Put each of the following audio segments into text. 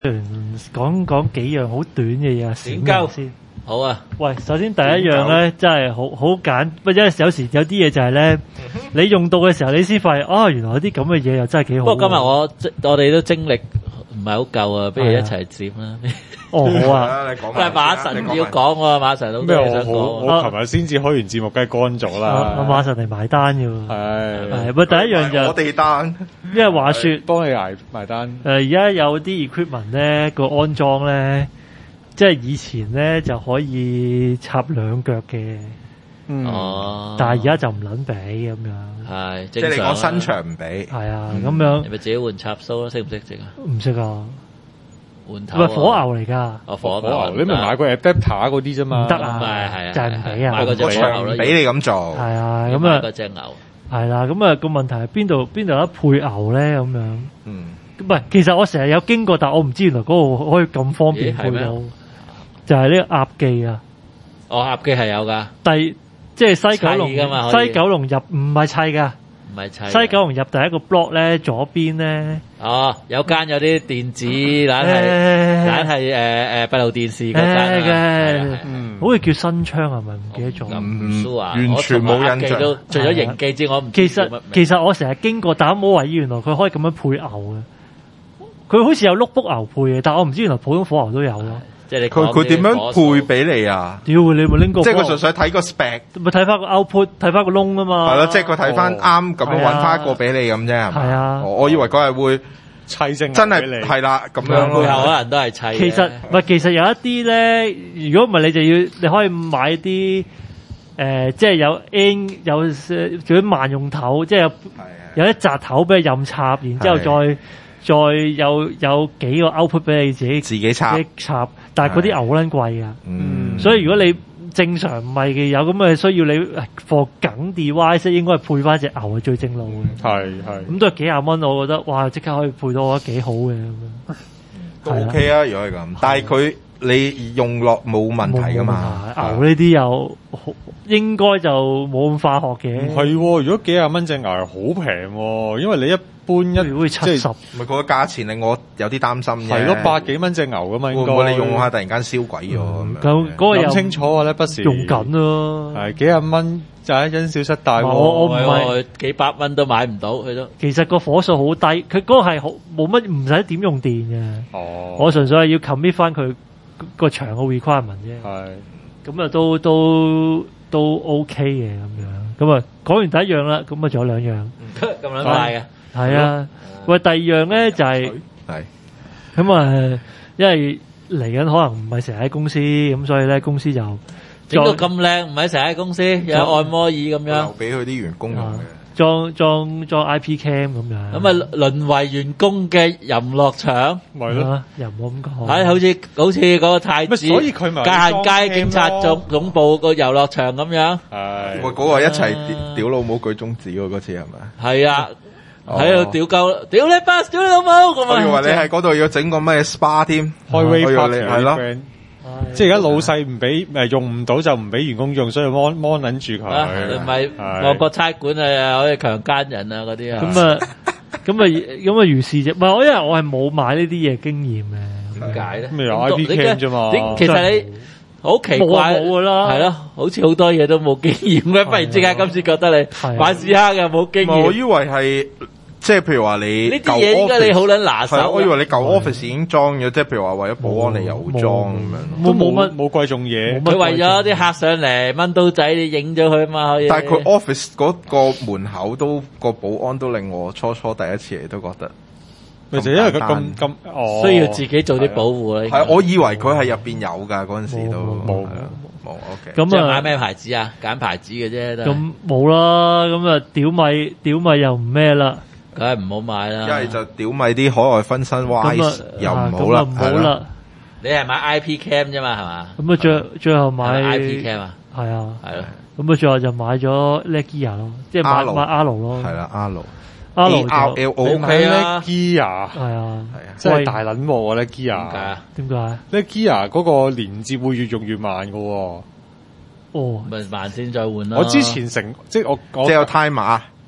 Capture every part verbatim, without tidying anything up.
講講幾樣好短嘅嘢啊， 點鳩先。 好啊， 喂，首先第一樣咧，真係好好簡，不過有時有時有啲嘢就係咧，你用到嘅時候，你先發現哦，原來有啲咁嘅嘢又真係幾好。 不過今日我我哋都精力唔係好夠啊，不如一齊接啦。 哦，好啊， 你講但係馬神要講喎，馬神好多嘢想講。 我琴日先至開完節目，梗係乾咗啦。 阿馬神嚟埋單嘅喎。 係係，不過第一樣就我哋單， 因為話説幫你捱埋單。 誒，而家有啲 equipment 咧個安裝咧，即係以前咧就可以插兩腳嘅。 嗯。 哦。 但係而家就唔撚俾咁樣。 係， 即係你講新場唔俾。 係啊，咁樣。 你咪自己換插蘇咯，識唔識整啊？ 唔識啊。 換頭。 唔係火牛嚟㗎。 哦，火牛，你咪買個 adapter 嗰啲啫嘛。 唔得啊， 係啊， 就係唔俾啊。 買個隻牛咯， 俾你咁做。 係啊，咁啊。 買個隻牛。 係啦，咁啊個問題係邊度邊度有得配牛咧咁樣？ 嗯。 唔係，其實我成日有經過，但我唔知原來嗰度可以咁方便配到。就係呢個鴨記啊！ 哦，鴨記係有㗎。 第即係西九龍西九龍入唔係砌㗎， 唔係砌。 西九龍入第一個 block 咧，左邊咧。 哦，有間有啲電子，懶係懶係誒誒閉路電視嗰間嘅，嗯，好似叫新昌係咪？唔記得咗。 咁完全冇印象。 除咗營記之外，我唔其實其實我成日經過，但我冇懷疑原來佢可以咁樣配牛嘅。佢好似有碌卜牛配嘅，但我唔知原來普通火牛都有咯。 即係你佢佢點樣配俾你啊？ 屌你咪拎個， 即係佢純粹睇個 spec， 咪睇翻個 output，睇翻個窿啊嘛。 係咯，即係佢睇翻啱咁樣揾翻一個俾你咁啫，係嘛？ 係啊， 我以為佢係會砌成真係係啦咁樣咯。 背後可能都係砌。 其實唔係，其實有一啲咧，如果唔係你就要你可以買啲誒，即係有 N 有做啲慢用頭，即係有有一紮頭俾你任插，然之後再。再有有幾個 output 俾你自己自己插， 插，但係嗰啲牛好撚貴噶， 嗯， 所以如果你正常唔係嘅有咁嘅需要，你 for 梗 device 應該係配翻隻牛係最正路嘅， 係係， 咁都係幾廿蚊，我覺得哇即刻可以配到，我覺得幾好嘅咁樣， 都 OK 啊，如果係咁，但係佢你用落冇問題噶嘛， 牛呢啲又應該就冇咁化學嘅， 唔係，如果幾廿蚊隻牛係好平，因為你一般一會七十， 咪嗰個價錢令我有啲擔心嘅。 係咯，百幾蚊隻牛噶嘛，應該。 會唔會你用下突然間燒鬼咗咁樣？ 咁嗰個又清楚啊咧，不時用緊咯。 係幾廿蚊就係因小失大。 我我唔係幾百蚊都買唔到佢都。 其實個火數好低，佢嗰個係好冇乜唔使點用電嘅。 哦。 我純粹係要 commit 翻佢個長嘅 requirement 啫。 係。咁啊都都都 OK 嘅咁樣。咁啊講完第一樣啦，咁啊仲有兩樣。 咁樣快嘅。 係啊，喂，第二樣咧就係係咁啊，因為嚟緊可能唔係成日喺公司，咁所以咧公司就整到咁靚，唔係成日喺公司，有按摩椅咁樣， 留俾佢啲員工用嘅， 裝裝裝 I P cam 咁樣， 咁啊淪為員工嘅淫樂場， 咪咯， 又唔好咁講， 係好似好似嗰個太子， 所以佢咪界限街警察總總部個遊樂場咁樣， 係， 喂，嗰個一齊屌老母舉中指喎，嗰次係咪？ 係啊。喺度屌鳩，屌你巴，屌你老母咁啊！ 我以為你喺嗰度要整個咩 S P A 添， 開 wave party 係咯。 即係而家老細唔俾，誒用唔到就唔俾員工用，所以 mon mon 撚住佢。 唔係外國差館啊，可以強姦人啊嗰啲啊。 咁啊，咁啊，咁啊，如是啫。唔係我，因為我係冇買呢啲嘢經驗嘅。 點解咧？ 咁有 I P cam 啫嘛。 其實你好奇怪， 冇噶啦， 係咯，好似好多嘢都冇經驗嘅，忽然之間今次覺得你玩屎坑嘅冇經驗。 我以為係即係譬如話你呢啲嘢應該你好撚拿手。 我以為你舊 office 已經裝咗，即係譬如話為咗保安你又裝咁樣。 都冇乜冇貴重嘢。 佢為咗啲客上嚟掹刀仔，你影咗佢嘛可以。 但係佢 office 嗰個門口都個保安都令我初初第一次嚟都覺得。 咪就因為佢咁咁哦， 需要自己做啲保護啦。 係，我以為佢係入邊有㗎嗰陣時都冇冇 OK。 咁啊買咩牌子啊？揀牌子嘅啫。 咁冇啦，咁啊屌米屌米又唔咩啦， 梗係唔好買啦。 一係就屌米啲海外分身 wise 又唔好啦， 唔好啦。 你係買 I P cam 啫嘛，係嘛？ 咁啊最最後買 I P cam 啊， 係啊， 係咯。 咁啊最後就買咗 Legia 咯，即係買買 R 咯， 係啦 R。 R L O OK 啊 ，Gear 係啊，係啊， 真係大撚喎咧 Gear。 點解啊？ 點解？ 咧 Gear 嗰個連接會越用越慢㗎喎。 哦， 咪慢先再換啦。 我之前成即係我即係有 timer。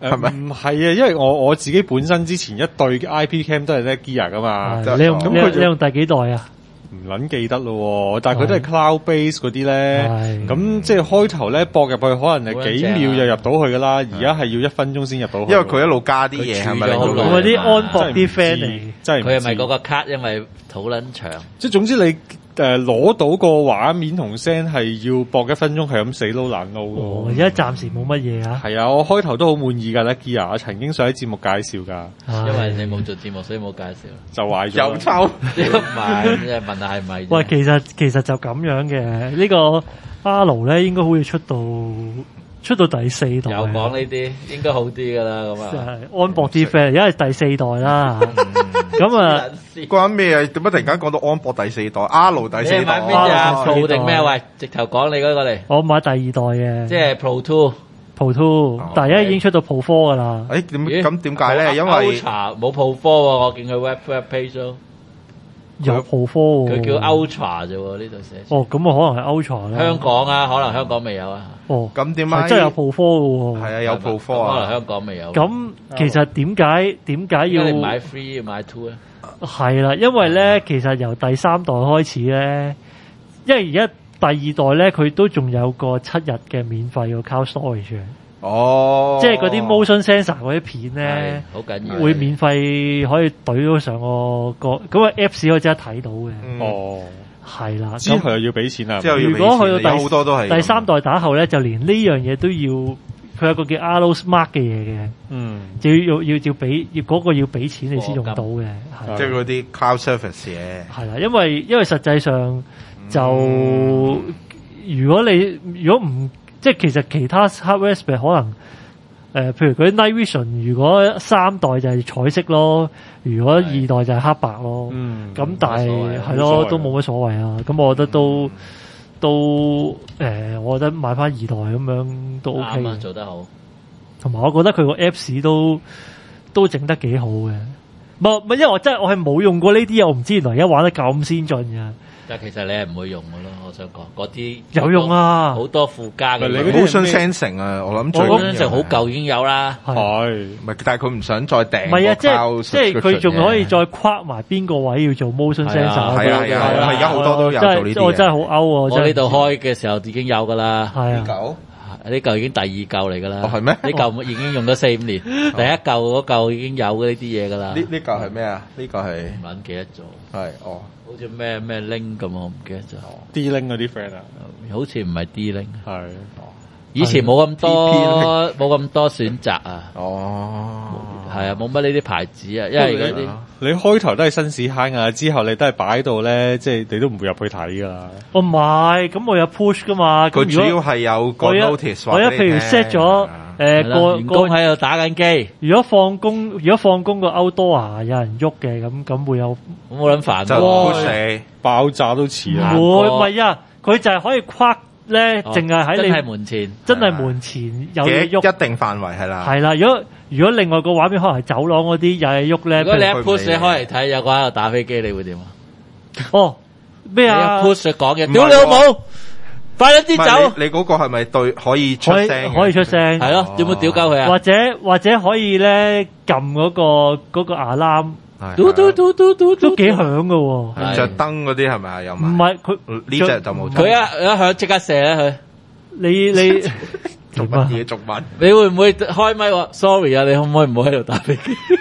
係咪唔係啊，因為我我自己本身之前一對 I P cam 都係 Netgear 噶嘛， 就你用你用咁佢就你用第幾代啊？ 唔撚記得咯喎，但係佢都係 cloud base 嗰啲咧， 係咁即係開頭咧駁入去可能係幾秒就入到去噶啦，而家係要一分鐘先入到去。 因為佢一路加啲嘢，係咪令到佢儲咗好耐我啲安博啲真係唔知 friend 嚟， 真係唔知佢係咪嗰個卡因為好撚長？ 即係總之你誒攞到個畫面同聲係要駁一分鐘，係咁死撈爛撈哦咯。 而家暫時冇乜嘢啊。 係啊，我開頭都好滿意㗎 Netgear，我曾經想喺節目介紹㗎， 因為你冇做節目，所以冇介紹。 就壞咗。 又抽， 唔係，即係問下係咪啫？ 喂，其實其實就咁樣嘅，呢個 R 咧應該好似出到出到第四代。 又講呢啲，應該好啲噶啦，咁就啊。 係安博啲 friend，而家係第四代啦。咁啊， 關咩啊？點解突然間講到安博第四代，R 第你四代係買邊只啊啊 ？Pro 定咩？喂，直頭講你嗰個嚟， 我買第二代嘅， 即係 Pro Two。 Pro Two，但係而家已經出到 Pro Four 噶啦。 誒點咦咁點解咧？因為 Ultra 冇 Pro Four 喎，我見佢 web web page 都有 Pro Four 喎。 佢叫 Ultra 啫喎，呢度寫住。 哦，咁啊可能係 Ultra 啦。 香港啊，可能香港未有啊。 哦， 咁點解係真係有 Pro Four 嘅喎。 係啊，有 Pro 可 Four 啊， 能香港未有。 咁其實點解點解要點解你唔買 three 要買 two 咧？ 係啦？因為咧，其實由第三代開始咧，因為而家第二代咧，佢都仲有個七日嘅免費個 cloud storage 嘅， 哦， 即係嗰啲 motion sensor 嗰啲片係咧， 好緊要。 會免費可以懟到上個個咁個 Apps 可以即刻睇到嘅， 嗯哦， 係啦。 之後又要俾錢啦。 之後要如果去到俾錢有第好多都係第三代打後咧，就連呢樣嘢都要，佢有個叫 R Smart 嘅嘢嘅， 嗯， 就要要要俾要嗰個要俾錢你先用到嘅，係即係嗰啲 cloud service 嘢， 係啦，因為因為實際上就、 嗯如果你如果唔即係其實其他 hardware 可能誒、呃，譬如嗰啲 Night Vision，如果三代就係彩色咯，如果二代就係黑白咯， 嗯咁、但係係冇所謂冇所謂咯都冇乜所謂啊。咁我覺得都、都誒、呃，我覺得買翻二代咁樣都 OK 啱啊， 嘅。 做得好。 同埋我覺得佢個 Apps 都都整得幾好嘅。唔係唔係，因為我真係我係冇用過呢啲嘢，我唔知原來而家玩得咁先進嘅。 但係其實你係唔會用嘅咯，我想講嗰啲有用啊好多附加嘅你嘢。 嗰啲係 motion 咩 sensing 啊，我諗最我緊要嗰陣好舊已經有啦。 係係唔係，但係佢唔想再訂唔係啊？ 個即 cloud 係即係佢仲 subscription 可以嘅再跨埋邊個位要做 motion 係 sensor 啊係啊係啊， 係啊而家好多都有真做呢啲嘢。 係我真係好 out 喎！ 我呢度真係開嘅時候已經有㗎啦。 係啊， 九呢嚿已經第二嚿嚟㗎啦。 哦係咩呢嚿已經用咗四五年，第一嚿嗰嚿已經有嘅呢啲嘢㗎啦。 呢呢嚿係咩啊？呢個係唔撚記得咗， 係哦， 好似咩咩 link 咁，我唔記得咗。 D-Link 嗰啲 friend 啊， 好似唔係 D link， 係以前冇咁 T P 多冇咁多選擇啊。 哦， 係啊，冇乜呢啲牌子啊，因為嗰啲你開頭都係新屎坑啊，之後你都係擺喺度咧，即係你都唔會入去睇噶啦。 我唔係，咁我有 push 噶嘛。咁佢主要如果係有個我一 notice 我一譬如 set 咗誒係啦個員工個， 喺度打緊機， 如果放工如果放工個 outdoor 有人喐嘅，咁咁會有咁冇撚煩就喎。 push 你， 爆炸都似啊！ 唔會唔係啊？佢就係可以跨咧， 哦淨係喺真係你門前， 真係門前有嘢嘅喐。 一定範圍係啦。 係啦，如果如果另外個畫面可能係走廊嗰啲有嘢喐咧， 如果你一譬如 push 你開嚟睇，有個喺度打飛機，你會點啊？ 哦咩你一啊？ push 佢講嘢， 唔係屌你老母，快啲唔係啲走， 你你嗰個係咪對可以出可以聲嘅？ 可以出聲， 係咯，點會屌鳩佢啊？ 或者或者可以咧撳嗰個嗰個 alarm 係嘟嘟嘟嘟嘟都幾響噶喎。 係着燈嗰啲係咪啊？有唔埋係佢呢只就冇佢一一響即刻射咧佢。 你你做乜嘢做乜？ 你會唔會開咪話 sorry 啊？你可唔可以唔好喺度打飛機？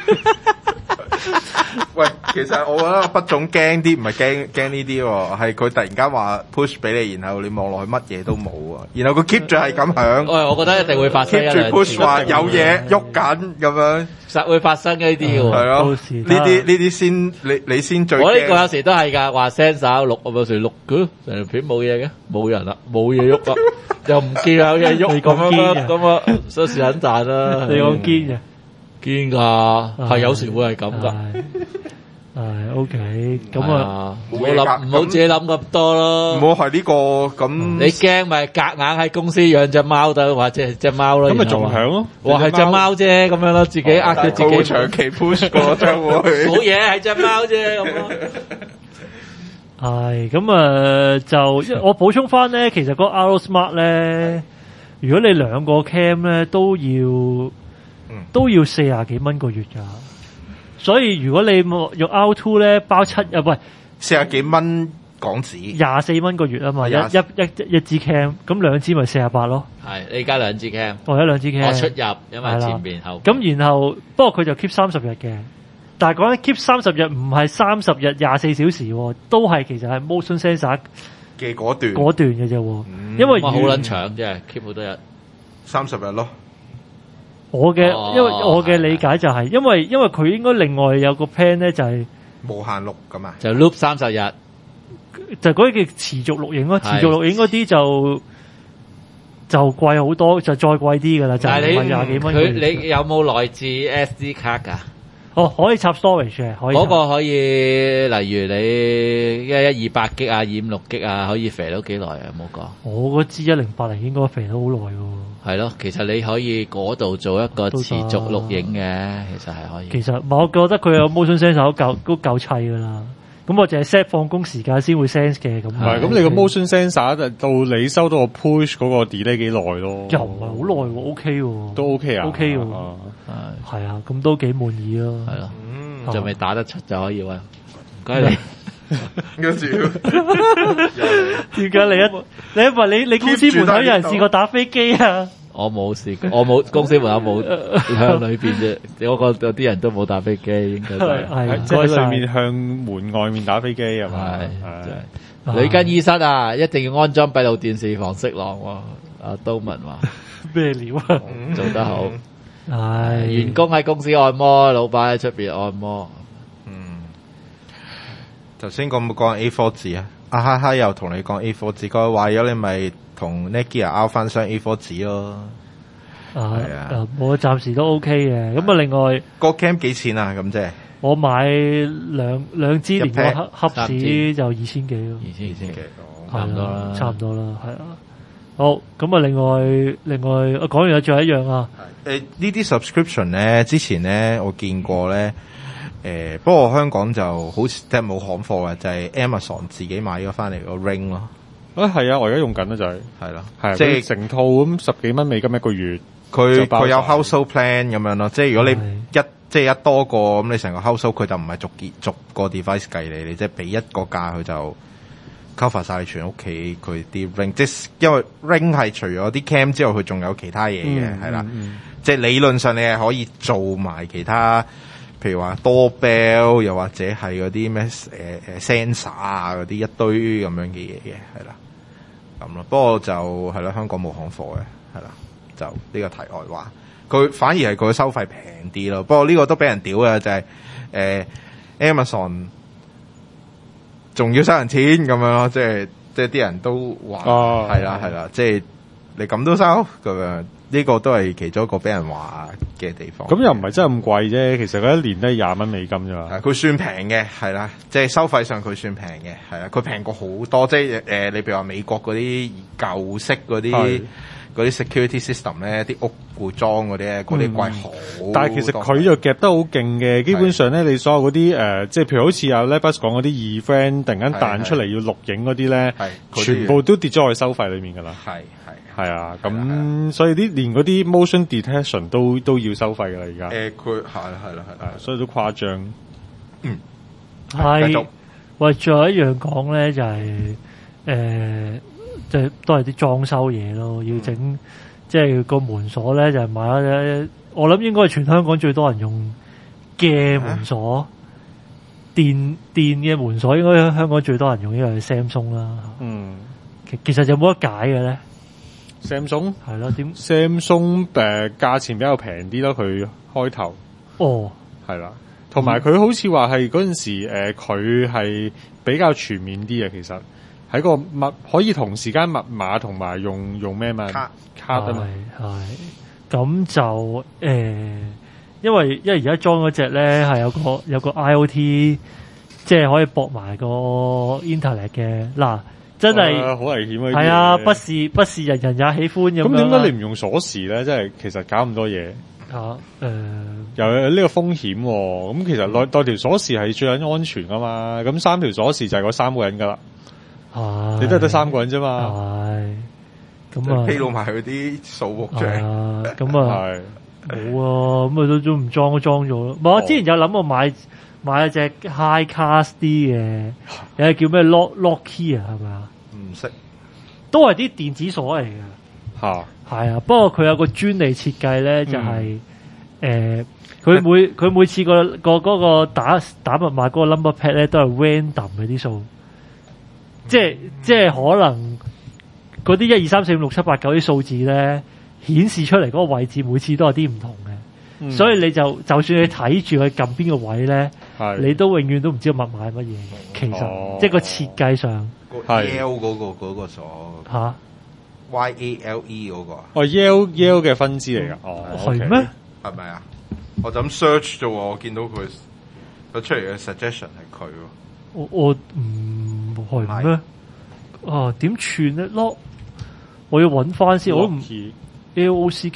喂，其實我覺得不總驚啲，唔係驚驚呢啲喎，係佢突然間話 push 俾你，然後你望落去乜嘢都冇啊，然後佢 keep 住係咁響喂，我覺得一定會發生一 ，keep 住兩 push 次， 話有嘢喐緊咁樣， 實會發生呢啲嘅係喎。 咯， 到時呢啲呢啲先你你先最我呢個有驚。 時都係㗎，話 sensor 錄，我有時錄嘅，成條片冇嘢嘅，冇人啦，冇嘢喐啊，又唔見有嘢喐你咁咁堅嘅樣咁啊，收視很大啦。 你講堅嘅， 堅㗎，係有時會係咁㗎。 係係 OK，咁係啊唔好諗，唔好自己諗咁多咯。 唔好係呢個咁， 你驚咪夾硬喺公司養隻貓得，或者係隻貓咯。 咁咪然後話仲響咯？ 哇，係隻貓啫，咁樣咯，自己呃咗自佢會己。 長期 push 個將會。 冇嘢，係隻貓啫，咁咯。 係咁啊，就因為我補充翻咧，其實嗰個 R Smart 咧，如果你兩個 cam 咧都要嗯都要四廿幾蚊個月㗎。所以如果你冇用 R two 咧包七啊，喂四廿幾蚊港紙， 廿四蚊個月啊嘛，一一廿一一支 cam， 咁兩支咪四廿八咯。 係你加兩支 cam， 我有兩支 cam， 我出入，因為前邊後邊。 咁然後不過佢就 keep 三十日嘅，但係講緊 keep 三十日唔係三十日廿四小時喎，都係其實係 motion sensor 嘅嗰段嗰段嘅啫喎。 嗯因為哇好撚長啫 ，keep 好多日。 三十日咯。 我嘅、 哦因為我嘅理解就係、因為因為佢應該另外有個 plan 咧就係、 無限錄噶嘛， 就 loop 三十日， 就嗰啲叫持續錄影咯，持係續錄影嗰啲就就貴好多，就再貴啲噶啦，就唔但係你係廿幾蚊個佢月。 你有冇內置 S D 卡㗎？ 哦，可以插 storage 嘅，可以插。 嗰個可以，例如你一一二八 G 啊、二五六 G 啊，可以肥到幾耐啊？有冇講？ 我嗰支一零八零應該肥咗好耐喎。 係咯，其實你可以嗰度做一個都得持續錄影嘅，其實係可以。 其實，我覺得佢有 motion sensor 都夠都夠砌噶啦。咁我淨係 set 放工時間先會 sense 嘅咁。 唔係，咁你個 motion sensor 就到你收到個 push 嗰個 delay 幾耐咯？ 又唔係好耐喎，OK 喎， 都 OK 啊 ，OK 喎， 啊係係啊，咁都幾滿意咯。 係咯， 嗯， 就未打得出就可以喎。唔該你。 跟住點解你一你一問你你公司門口有人試過打飛機啊？ 我冇試過，我冇公司門口冇向裏邊啫。我覺有啲人都冇打飛機，應該都係。 係即係喺裏面係向門外面打飛機係嘛？ 係係真係。女更衣室啊，一定要安裝閉路電視防色狼喎。阿都文話咩料啊？ 做得好， 係員工喺公司按摩，老闆喺出邊按摩。 嗯，頭先講冇講 A 四 紙啊？阿哈哈又同你講 A 四 紙，佢話咗你咪同 Netgear 拗翻箱 A 四 紙咯。 啊係啊啊我暫時都 OK 嘅。咁啊，另外個 cam 幾錢啊？咁即係我買兩兩支連個一 pair， 盒盒三子支就二千幾咯。 二千二千幾， 哦差唔多啦係啊差唔多啦，係啊。好，咁啊，另外另外，我講完有仲有一樣啊， 誒呢啲 subscription 咧，之前咧我見過咧，誒、不過香港就好似即係冇行貨嘅，就係、Amazon 自己買咗翻嚟個 ring 咯， 啊係啊，我而家用緊啊就係係啦， 係即係即係成套咁十幾蚊美金一個月。 佢就包佢有晒 household plan 咁樣咯，即係如果你一即係一多個咁，你成個 household 佢就唔係逐件逐個 device 計你，你即係俾一個價佢就 cover 晒你全屋企佢啲 ring，即係因為 ring 係除咗啲 cam 之後，佢仲有其他嘢嘅，係啦、 嗯即係理論上你係可以做埋其他，譬如話 doorbell，又或者係嗰啲咩誒誒 sensor 啊嗰啲一堆咁樣嘅嘢嘅，係啦，咁咯。不過就係啦，香港冇行貨嘅，係啦，就呢個題外話。佢反而係佢收費平啲咯。不過呢個都俾人屌嘅，就係、誒、Amazon 仲要收人錢咁樣咯，即係即係啲人都話哦係啦係啦，即係你咁都收咁樣。呢個都係其中一個俾人話嘅地方。 咁又唔係真係咁貴啫，其實佢一年都係廿蚊美金啫嘛。 係佢算平嘅，係啦，即係收費上佢算平嘅，係啦，佢平過好多，即係誒、呃，你譬如話美國嗰啲舊式嗰啲係嗰啲 security system 咧，啲屋會裝嗰啲咧，嗰啲貴好多。 但係其實佢就夾得好勁嘅，基本上咧，你所有嗰啲誒，即係譬如好似阿 Lebus 講嗰啲二 friend 突然間彈出嚟要錄影嗰啲咧係，嗰啲全部都跌咗去收費裏面㗎啦。 係係係啊， 係啦咁所以啲連嗰啲 motion detection 都都要收費㗎啦，而家誒，佢係啦係啦係啦係，所以都誇張。 繼係續喂，最後一樣講咧就係、誒，即係都係啲裝修嘢咯，要整即係個門鎖咧就係買咗，我諗應該係全香港最多人用嘅門鎖，電電嘅門鎖應該香港最多人用呢個係 Samsung 啦。 嗯其其實有冇得解嘅咧？ ，Samsung 係咯，點？ Samsung 誒價錢比較平啲咯，佢開頭哦， 係啦，同埋佢好似話係嗰陣時誒，佢、係比較全面啲嘅，其實喺個密可以同時間密碼同埋用用咩嘛卡卡啊嘛， 係係咁就誒、因為因為而家裝嗰只咧係有個有個 I O T，即係可以駁埋個 Internet 嘅嗱。真係啊好危險啊！ 係啊， 呢啲嘢不是不是人人也喜歡咁樣咁點啦解你唔用鎖匙咧？即係其實搞咁多嘢， 嚇誒？ 又有呢個風險喎。咁其實內袋條鎖匙係最緊安全噶嘛。咁三條鎖匙就係嗰三個人噶啦， 係你都係得三個人啫嘛。 係咁啊， 披露埋佢啲數目出係嚟。 啊，咁啊， 係冇啊，咁啊都都唔裝都裝咗咯。唔係我之前有諗過買買一隻 high class 啲嘅，有隻叫咩 lock lock key 啊，係咪啊？ 唔識都係啲電子鎖嚟嘅。 嚇係啊，不過佢有個專利設計咧，就係誒佢每佢每次個個嗰個打打密碼嗰個 number pad 咧都係 random 嘅啲數，即係即係可能嗰啲一二三四五六七八九啲數字咧顯示出嚟嗰個位置每次都有啲唔同嘅， 嗯所以你就就算你睇住佢撳邊個位咧， 係你都永遠都唔知個密碼係乜嘢。其實、 哦即係個設計上個係 L 嗰個嗰個鎖嚇 Y A L E 嗰個啊哦 Yale Yale 嘅分支嚟㗎，哦係咩？ 係咪啊？我就咁 search 啫喎，我見到佢佢出嚟嘅 suggestion 係佢喎。 我我唔係咩？啊點串咧？lock 我要揾翻先，我都唔 L O C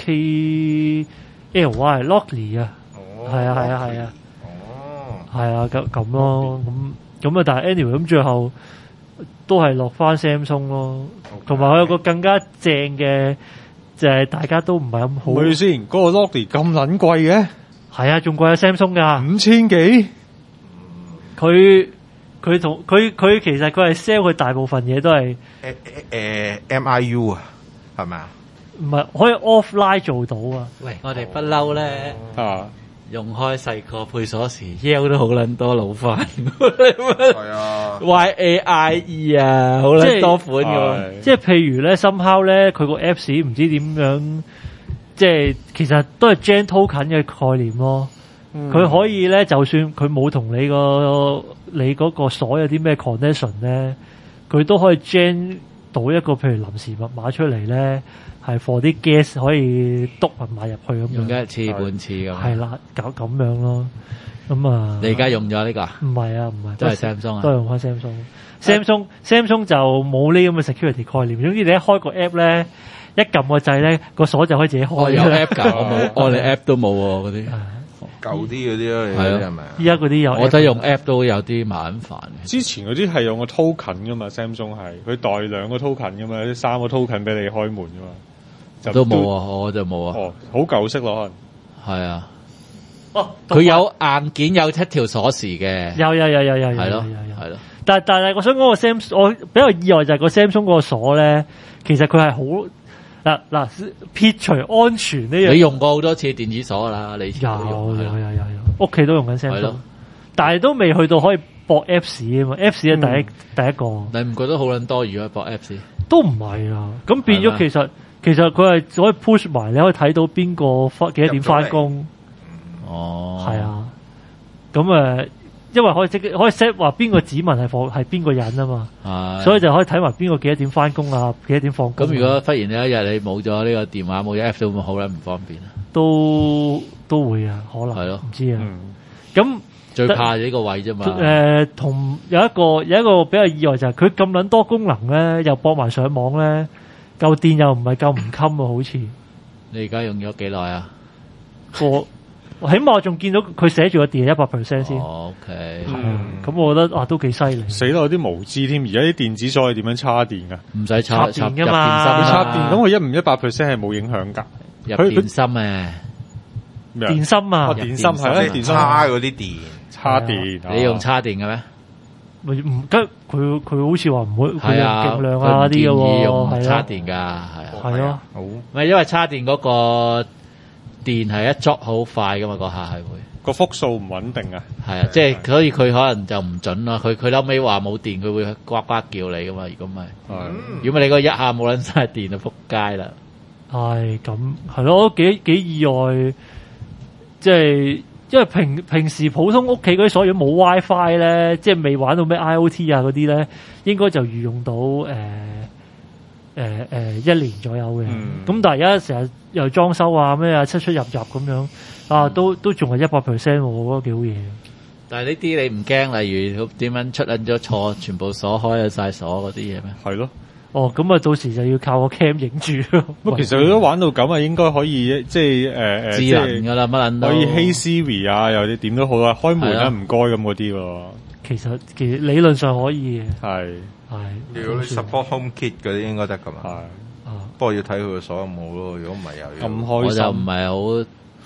K L Y Lockly 啊， 哦， 係啊係啊係啊， 哦， 係啊咁咁咯，咁咁啊，但係 anyway 咁最後都係落翻 Samsung 咯，同埋佢有個更加正嘅就係大家都唔係咁好， 咪先，嗰個 Lockly 咁撚貴嘅， 係啊，仲貴過 Samsung 㗎， 五千幾， 佢佢同佢佢其實佢係 sell 佢大部分嘢都係誒誒 M I U 啊，係咪啊？ 唔係可以 offline 做到啊？ 喂，我哋不嬲咧， 啊用開細個配鎖匙 ，Yale 都好撚多老翻係啊， ，Y A I E 啊，好撚多款㗎喎。 係即係譬如咧，somehow 咧，佢個 Apps 唔知點樣，即係其實都係 Gen Token 嘅概念咯。佢、可以咧，就算佢冇同你個你嗰個鎖有啲咩 connection 咧，佢都可以 gen 到一個譬如臨時密碼出嚟咧，係 for 啲 guest 可以篤密碼入去咁樣。 用一次半次咁。 係啦，搞咁樣咯。咁啊， 你而家用咗呢個啊？ 唔係啊，唔係都係 Samsung 啊都係用翻 Samsung。Samsung Samsung 就冇呢咁嘅 security 概念。總之你一開個 app 咧，一撳個掣咧，個鎖就可以自己開。 我有 app 㗎，我冇，我連 app 都冇喎嗰啲。 舊啲嗰啲咯，你係啊嗰啲係咪啊？ 依家嗰啲有 app， 我覺得用 app 都有啲麻煩嘅。 之前嗰啲係用個 token 噶嘛，Samsung 係佢代兩個 token 噶嘛，啲三個 token 俾你開門噶嘛，就都冇啊，我就冇啊。 哦，好舊式咯，可能係啊， 哦， 佢有硬件有一條鎖匙嘅， 有有有有有有係咯有有， 係咯。 但但係我想講個 Samsung，我比較意外就係個 Samsung 嗰個鎖咧，其實佢係好嗱嗱撇除安全呢樣， 你用過好多次電子鎖啦，你以前有都用有有係咯有有，屋企都用緊係 Samsung， 咯但係都未去到可以駁 Apps 啊嘛，Apps 係第一第一個。 你唔覺得好撚多餘啊？博 Apps 都唔係啊，咁變咗係咩其實其實佢係可以 push 埋，你可以睇到邊個翻幾多點翻工， 哦， 係啊，咁誒、呃，因為可以即可以 set 話邊個指紋係放係邊個人啊嘛， 係， 所以就可以睇埋邊個幾多點翻工啊，幾多點放工啊。 咁如果忽然有一日你冇咗呢個電話冇咗 app 都會好撚唔方便啊？ 都都會啊，可能係咯唔知啊。 嗯咁最怕呢個位啫嘛。 誒同有一個有一個比較意外就係佢咁撚多功能咧，又駁埋上網咧，夠電又唔係夠唔襟啊，好似。 你而家用咗幾耐啊？ 個我起碼我仲見到佢寫住個電係一百 percent 先， 哦，OK， 係啊咁我覺得啊都幾犀利。 死啦！有啲無知添，而家啲電子鎖係點樣叉電㗎？ 唔使插插電㗎入嘛電芯啊佢叉電，咁佢一唔一百 percent 係冇影響㗎。 入佢電芯啊！ 咩啊電芯啊哦，電芯係啊，電芯叉嗰啲電， 叉電， 你用叉電嘅咩？ 咪唔跟佢佢好似話唔會佢用係啊， 極量啊佢唔建啲嘅喎， 議用係啊， 叉電㗎，係啊。 係咯， 好唔係因為叉電嗰個電係一捉好快㗎嘛，嗰下係會。 個輻數唔穩定啊。 係啊，即係所以佢可能就唔準咯。佢佢後尾話冇電，佢會呱呱叫你噶嘛。如果唔係， 係如果唔係你個一下冇撚晒電就撲街啦。 係咁係咯，幾幾意外，即係因為平平時普通屋企嗰啲鎖如果冇 WiFi 咧，即係未玩到咩 I O T 啊嗰啲咧，應該就預用到誒誒誒一年左右嘅。咁、 嗯但係而家成日又裝修啊咩啊出出入入咁樣啊，都都仲係一百 percent 喎，我覺得幾好嘢。 但係呢啲你唔驚，例如點樣出撚咗錯，全部鎖開咗晒鎖嗰啲嘢咩？ 係咯。 哦，咁啊，到時就要靠個 cam 影住咯。 咁其實佢都玩到咁啊，應該可以即係誒誒， 智能㗎啦，乜撚都可以 Hey Siri 啊，又啲點都好啦，開門係啊啊唔該咁嗰啲喎。 其實其實理論上可以嘅， 係係。 如果你 support HomeKit 嗰啲應該得噶嘛？ 係啊， 不過要睇佢個鎖有冇咯。如果唔係又要咁我就唔開心。 係好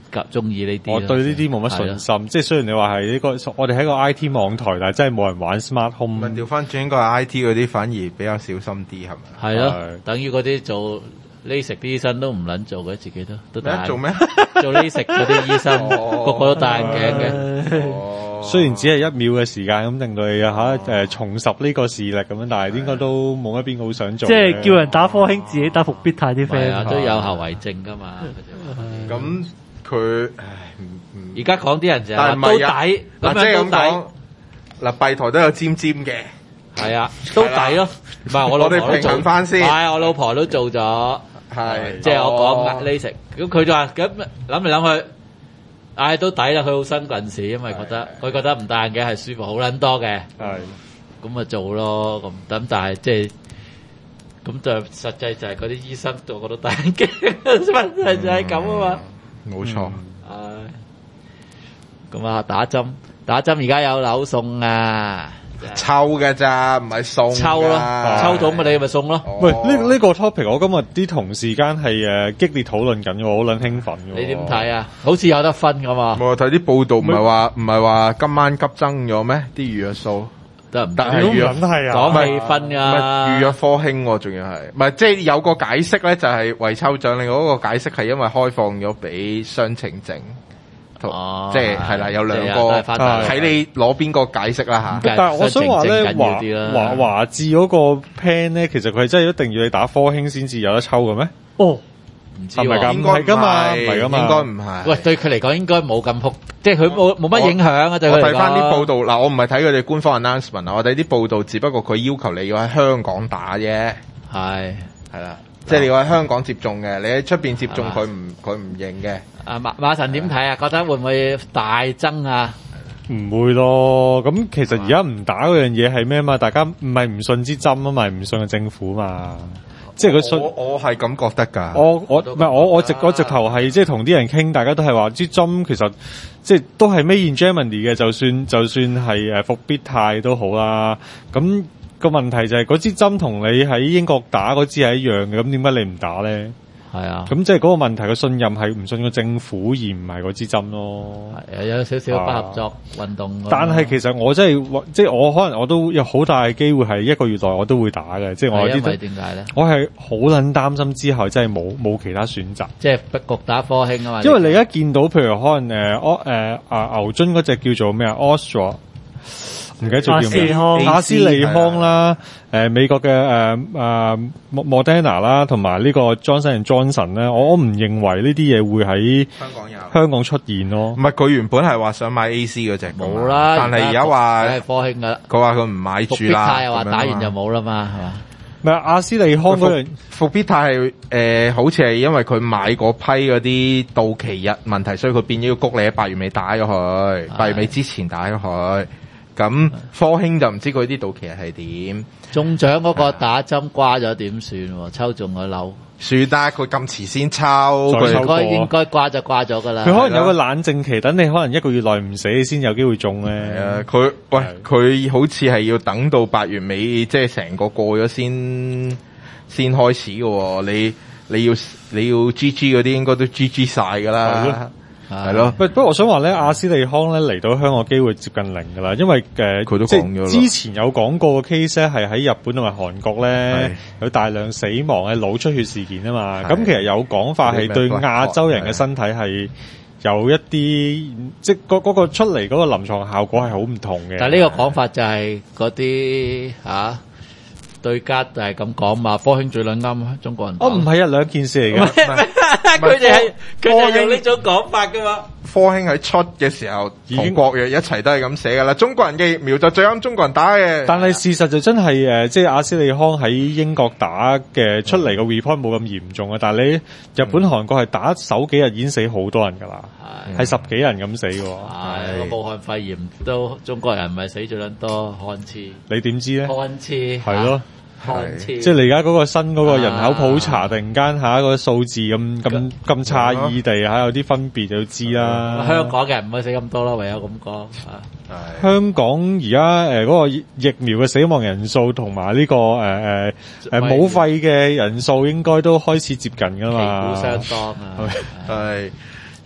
夾中意呢啲。 我對呢啲冇乜信心，即係雖然你話係呢個，我哋喺個 I T 網台，但係真係冇人玩 smart 咪 home。 調翻轉，應該係 I T 嗰啲反而比較小心啲，係咪？ 係咯係， 等於嗰啲做 LASIK 啲醫生都唔撚做嘅，自己都都戴咩做咩？ 做 LASIK 嗰啲醫生， 哦個個都戴眼鏡嘅。 哦雖然只係一秒嘅時間咁令到你嚇誒重拾呢個視力咁樣，但係應該都冇乜邊個好想做嘅。 即係叫人打科興，自己打復必泰啲係啊， friend。 都有後遺症噶嘛。 咁佢唉唔唔， 而家講啲人就係但係唔話都抵， 係啊嗱，即係咁咁樣都抵， 講，嗱閉台都有尖尖嘅， 係啊，都抵咯。唔係我老婆我哋平都做衡返先係我老婆都做咗。 係即係我講哦 LASIK，咁佢就話咁諗嚟諗去，唉都抵啦，佢好新近視，因為覺得佢覺得唔戴眼鏡係舒服好撚多嘅， 係咁咪做咯，咁咁但係即係咁就實際就係嗰啲醫生個個都戴眼鏡，問題就係咁啊嘛， 冇錯。 唉，咁啊打針打針而家有樓送啊， 抽嘅咋，唔係送㗎。 抽咯，抽到咪你咪送咯。 哦喂，呢呢個 topic 我今日啲同事間係誒激烈討論緊嘅，我好撚興奮嘅。 你點睇啊？好似有得分噶嘛？ 我睇啲報道，唔係話唔係話今晚急增咗咩？啲預約數， 得唔但得？ 都唔係預約撚係啊！ 講氣氛唔噶， 係預約科興喎，仲要係唔係？即係有個解釋咧，就係為抽獎。另外嗰個解釋係因為開放咗俾雙程證，同哦即係係啦，有兩即係都個係返大陸睇你攞邊個解釋啦嚇。 但係我想話咧， 雙程證緊華要啲啦華華智嗰個 plan 咧，其實佢真係一定要你打科興先至有得抽嘅咩？ 哦， 唔知喎係咪咁。 應該唔係㗎嘛係唔係㗎嘛應該唔係。 喂，對佢嚟講應該冇咁撲，即係佢冇冇乜影響啊。對佢嚟我睇翻啲報講， 道嗱，我唔係睇佢哋官方 announcement 啊，我睇啲報道，只不過佢要求你要喺香港打啫， 係係啦，即係你要喺香港接種嘅，你喺出邊接種係嘛佢唔佢唔認嘅。 啊馬馬神點睇啊？覺得會唔會大增啊？ 唔會咯，咁其實而家唔打嗰樣嘢係咩嘛？大家唔係唔信支針啊嘛，係唔信個政府嘛，即係佢信。 我我係咁覺得㗎。 我我都唔係我我直我直頭係即係同啲人傾，大家都係話支針其實即係都係 made in Germany 嘅，就算就算係誒復必泰都好啦。咁、個問題就係嗰支針同你喺英國打嗰支係一樣嘅，咁點解你唔打咧？ 係啊， 咁即係嗰個問題嘅信任係唔信個政府而唔係嗰支針咯。 係有少少不合作運動咁。 但係其實我真係即係我可能我都有好大嘅機會係一個月內我都會打嘅，即係我有係因為啲點解咧？ 我係好撚擔心之後真係冇冇其他選擇。 即係不局打科興啊嘛。 因為你而家見到，譬如可能誒，我誒啊牛津嗰只叫做咩啊 Austria，唔記得咗叫咩阿斯利康阿斯利康啦，誒美國嘅誒誒 Moderna 啦，同埋呢個 Johnson and Johnson 咧，我我唔認為呢啲嘢會喺香港有。 香港出現咯唔。係佢原本係話想買 A C 嗰只㗎嘛冇啦， 但係而家話梗係科興噶啦， 佢話佢唔買復住啦。 必泰又話咁樣打完就嘛冇啦嘛，係嘛？ 咪阿斯利康嗰樣復必泰係誒、呃，好似係因為佢買嗰批嗰啲到期日問題，所以佢變咗要谷你喺八月尾打咗佢，八月尾之前打咗佢。咁科興就唔知佢啲到期日係點， 中獎嗰個打針瓜咗點算喎？抽中個樓， 算啦，佢咁遲先抽， 再抽佢應該應該瓜就瓜咗噶啦。 佢可能有個冷靜期，等你可能一個月內唔死先有機會中係咧。 啊，佢喂係佢好似係要等到八月尾，即係成個過咗先先開始嘅喎。你你要你要 G G 嗰啲應該都 G G 晒㗎係啦咯， 係咯。 不不過我想話咧，阿斯利康咧嚟到香港機會接近零噶啦，因為誒佢都即係講咗啦之前有講過個 case 咧，係喺日本同埋韓國咧係有大量死亡嘅腦出血事件啊嘛。 係咁其實有講法係對亞洲人嘅身體係有一啲即係嗰嗰個出嚟嗰個臨床效果係好唔同嘅。 但係呢個講法就係嗰啲嚇對家就係咁講嘛，科興最撚啱中國人打。 哦唔係啊，兩件事嚟嘅。 佢哋係佢哋係用呢種講法噶嘛。 科興喺出嘅時候， 已經同國藥一齊都係咁寫㗎啦。中國人嘅疫苗就最啱中國人打嘅。 但係事實就真係誒、呃，即係阿斯利康喺英國打嘅出嚟個 report 冇咁嚴重啊，但係你日本、韓國係打首幾日已經死好多人㗎啦，係、十幾人咁死嘅喎。 係個武漢肺炎都中國人唔係死最撚多，漢次你點知咧？ 漢次係咯。 漢次即係你而家嗰個新嗰個人口普查，突然間下一個數字咁咁咁詫異地嚇有啲分別就知啦。 香港嘅人唔可以死咁多啦，唯有咁講啊。 係香港而家誒嗰個疫苗嘅死亡人數同埋呢個誒誒誒冇肺嘅人數應該都開始接近㗎旗鼓嘛。 相當啊！ 係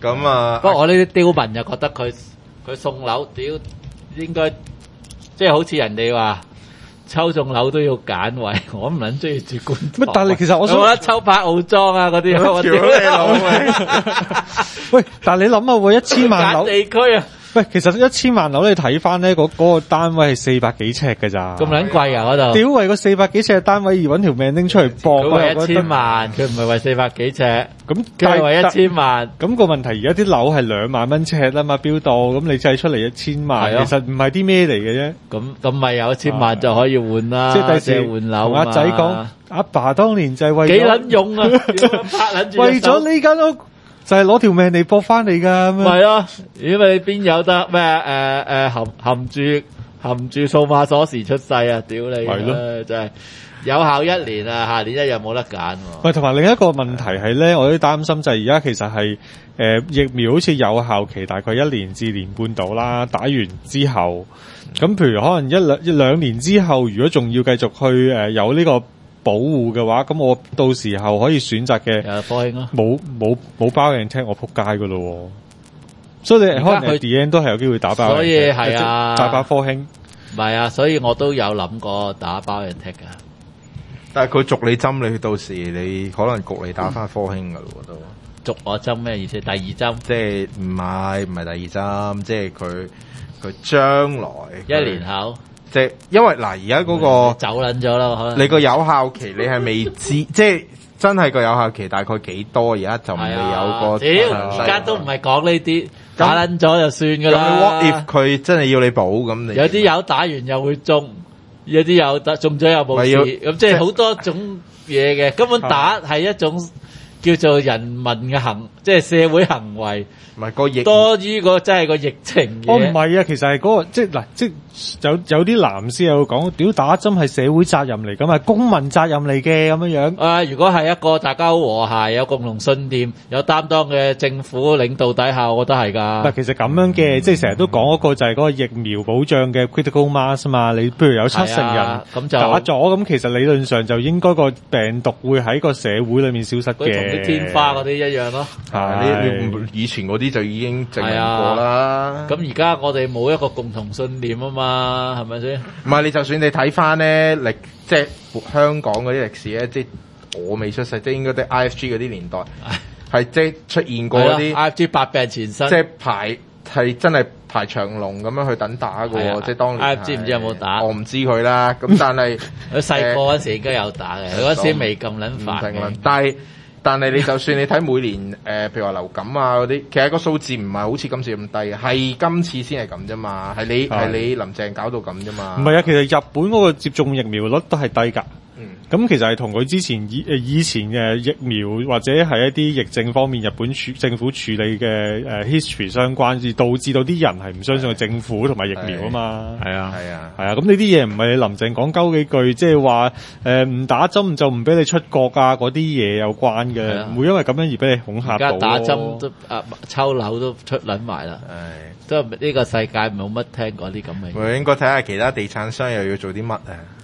咁啊， 不過我呢啲刁民就覺得佢佢送樓屌應該即係好似人哋話抽中樓都要揀位，我唔撚中意住觀塘。 乜？但係其實我想覺得抽拍澳裝啊嗰啲，我屌你老味！ 喂，但係你諗下喎，一千萬樓揀地區啊！ 喂，其實一千萬樓你睇翻咧，嗰、嗰個單位係四百幾尺嘅咋， 咁撚貴啊嗰度。 屌為個四百幾尺嘅單位而揾條命拎出嚟搏， 佢為一千萬，佢唔係為四百幾尺， 咁佢係為一千萬。 咁個問題而家啲樓係兩萬蚊尺啦嘛，標到，咁你計出嚟一千萬， 係啊其實唔係啲咩嚟嘅啫。 咁咁咪有一千萬就可以換啦， 即係第時換樓同阿仔講，阿爸當年就係為幾咗撚用啊？拍撚住為咗呢間屋。就係攞條命嚟搏翻嚟噶，咁係咯，因為邊有得咩？誒誒含含住含住數碼鎖匙出世啊！屌你，係咯，真係有效一年啊，下年一日冇得揀。 喂，同埋另一個問題係咧，我都擔心就係而家其實係誒、呃、疫苗好似有效期大概一年至年半到啦，打完之後，咁譬如可能一兩一兩年之後，如果仲要繼續去誒、呃、有呢個保護嘅話，咁我到時候可以選擇嘅科興咯， 冇冇冇包人聽我撲街噶咯，所以你可能佢 D N 都係有機會打包， 所以係啊， 打包科興， 唔係啊，所以我都有諗過打包人聽噶， 但係佢逐你針，你到時你可能焗你打翻科興噶咯都。 逐我針咩意思？第二針即係唔係唔係第二針，即係佢佢將來一年後。 即係因為嗱，而家嗰個走撚咗啦，可能你個有效期你係未知，即係真係個有效期大概幾多？而家就未有個。 屌，而家都唔係講呢啲，打撚咗就算㗎啦。 咁 what if 佢真係要你補咁？你有啲有打完又會中，有啲有打中咗又冇事，咁即係好多種嘢嘅。根本打係一種叫做人民嘅行，即係社會行為。 唔係個疫多於個真係個疫情嘅。 哦，唔係啊，其實係嗰個即係嗱，即係有有啲藍絲有講，屌打針係社會責任嚟，咁係公民責任嚟嘅咁樣樣。 啊，如果係一個大家好和諧、有共同信念、有擔當嘅政府領導底下，我覺得係㗎。 嗱，其實咁樣嘅，即係成日都講嗰個就係嗰個疫苗保障嘅 critical mass 嘛。你譬如有七成人咁就打咗，咁其實理論上就應該個病毒會喺個社會裏面消失嘅。 同啲天花嗰啲一樣咯。 係你以前嗰啲就已經證明過啦。 咁而家我哋冇一個共同信念啊嘛，係咪先？ 唔係，你就算你睇翻咧歷，即係香港嗰啲歷史咧，即係我未出世，即係應該啲 I F G 嗰啲年代，係即係出現過嗰啲 I F G 百病纏身， 即係排係真係排長龍咁樣去等打嘅喎，即係當年 I F G 唔知有冇打， 我唔知佢啦。咁但係佢細個嗰時應該有打嘅，佢嗰時未咁撚煩嘅。 但係但係你就算你睇每年誒、呃，譬如話流感啊嗰啲，其實個數字唔係好似今次咁低，係今次先係咁啫嘛，係你係你林鄭搞到咁啫嘛。唔係啊，其實日本嗰個接種疫苗率都係低㗎。咁、嗯、其實係同佢之前以誒以前嘅疫苗或者係一啲疫症方面日本處政府處理嘅誒、uh, history 相關，而導致到啲人係唔相信個政府同埋疫苗啊嘛。 係啊， 係啊， 係啊。咁呢啲嘢唔係你林鄭講鳩幾句，即係話誒唔打針就唔俾你出國啊嗰啲嘢有關嘅，唔、啊、會因為咁樣而俾你恐嚇到。 而家打針都啊抽樓都出撚埋啦。係，都呢個世界冇乜聽過啲咁嘅。 我應該睇下其他地產商又要做啲乜啊？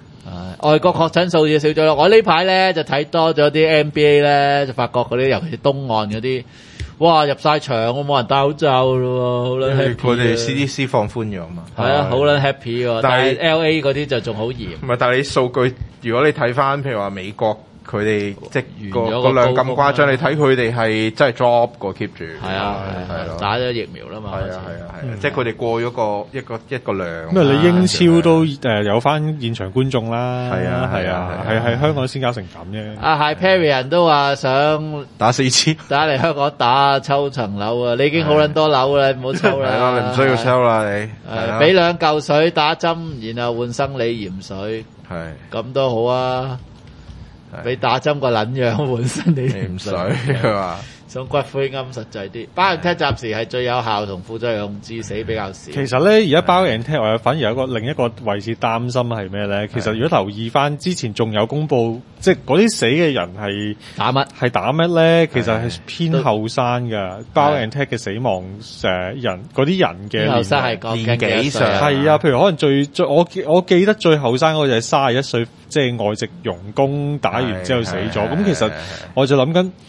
Uh, 外國確診數字少咗咯，我呢排咧就睇多咗啲 N B A 咧，就發覺嗰啲尤其是東岸嗰啲，哇入晒場，我冇人戴口罩咯，好撚 happy。 佢哋 C D C 放寬咗嘛？ 係啊，好撚 happy 喎。但係 L A 嗰啲就仲好嚴。 唔係，但係你數據，如果你睇翻譬如話美國。佢哋即個個量咁誇張，你睇佢哋係真係 drop 個 keep 住。 係啊，係咯，打咗疫苗啦嘛。 係啊，係啊，係啊，即係佢哋過咗個一個一個量。 咁啊，你英超都誒有翻現場觀眾啦。係啊，係啊，係係香港先搞成咁啫。 阿 Hyperion 都話想打四次， 打嚟香港打抽層樓啊！你已經好撚多樓啦，唔好抽啦。 係咯，你唔需要抽啦，你。 係俾兩嚿水打針，然後換生理鹽水。 係。咁都好啊。俾打針個撚樣換身你唔水係嘛？想骨灰龕實際啲，BioNTech暫時係最有效同副作用致死比較少。 其實咧，而家BioNTech我反而有一個另一個位置擔心係咩咧？其實如果留意翻之前仲有公佈，即係嗰啲死嘅人係打乜？ 係打乜咧？其實係偏後生㗎。BioNTech嘅死亡誒人嗰啲人嘅後生係年紀上係啊，譬如可能最最我我記得最後生嗰個就係三十一歲，即係外籍傭工打完之後死咗。咁其實我就諗緊。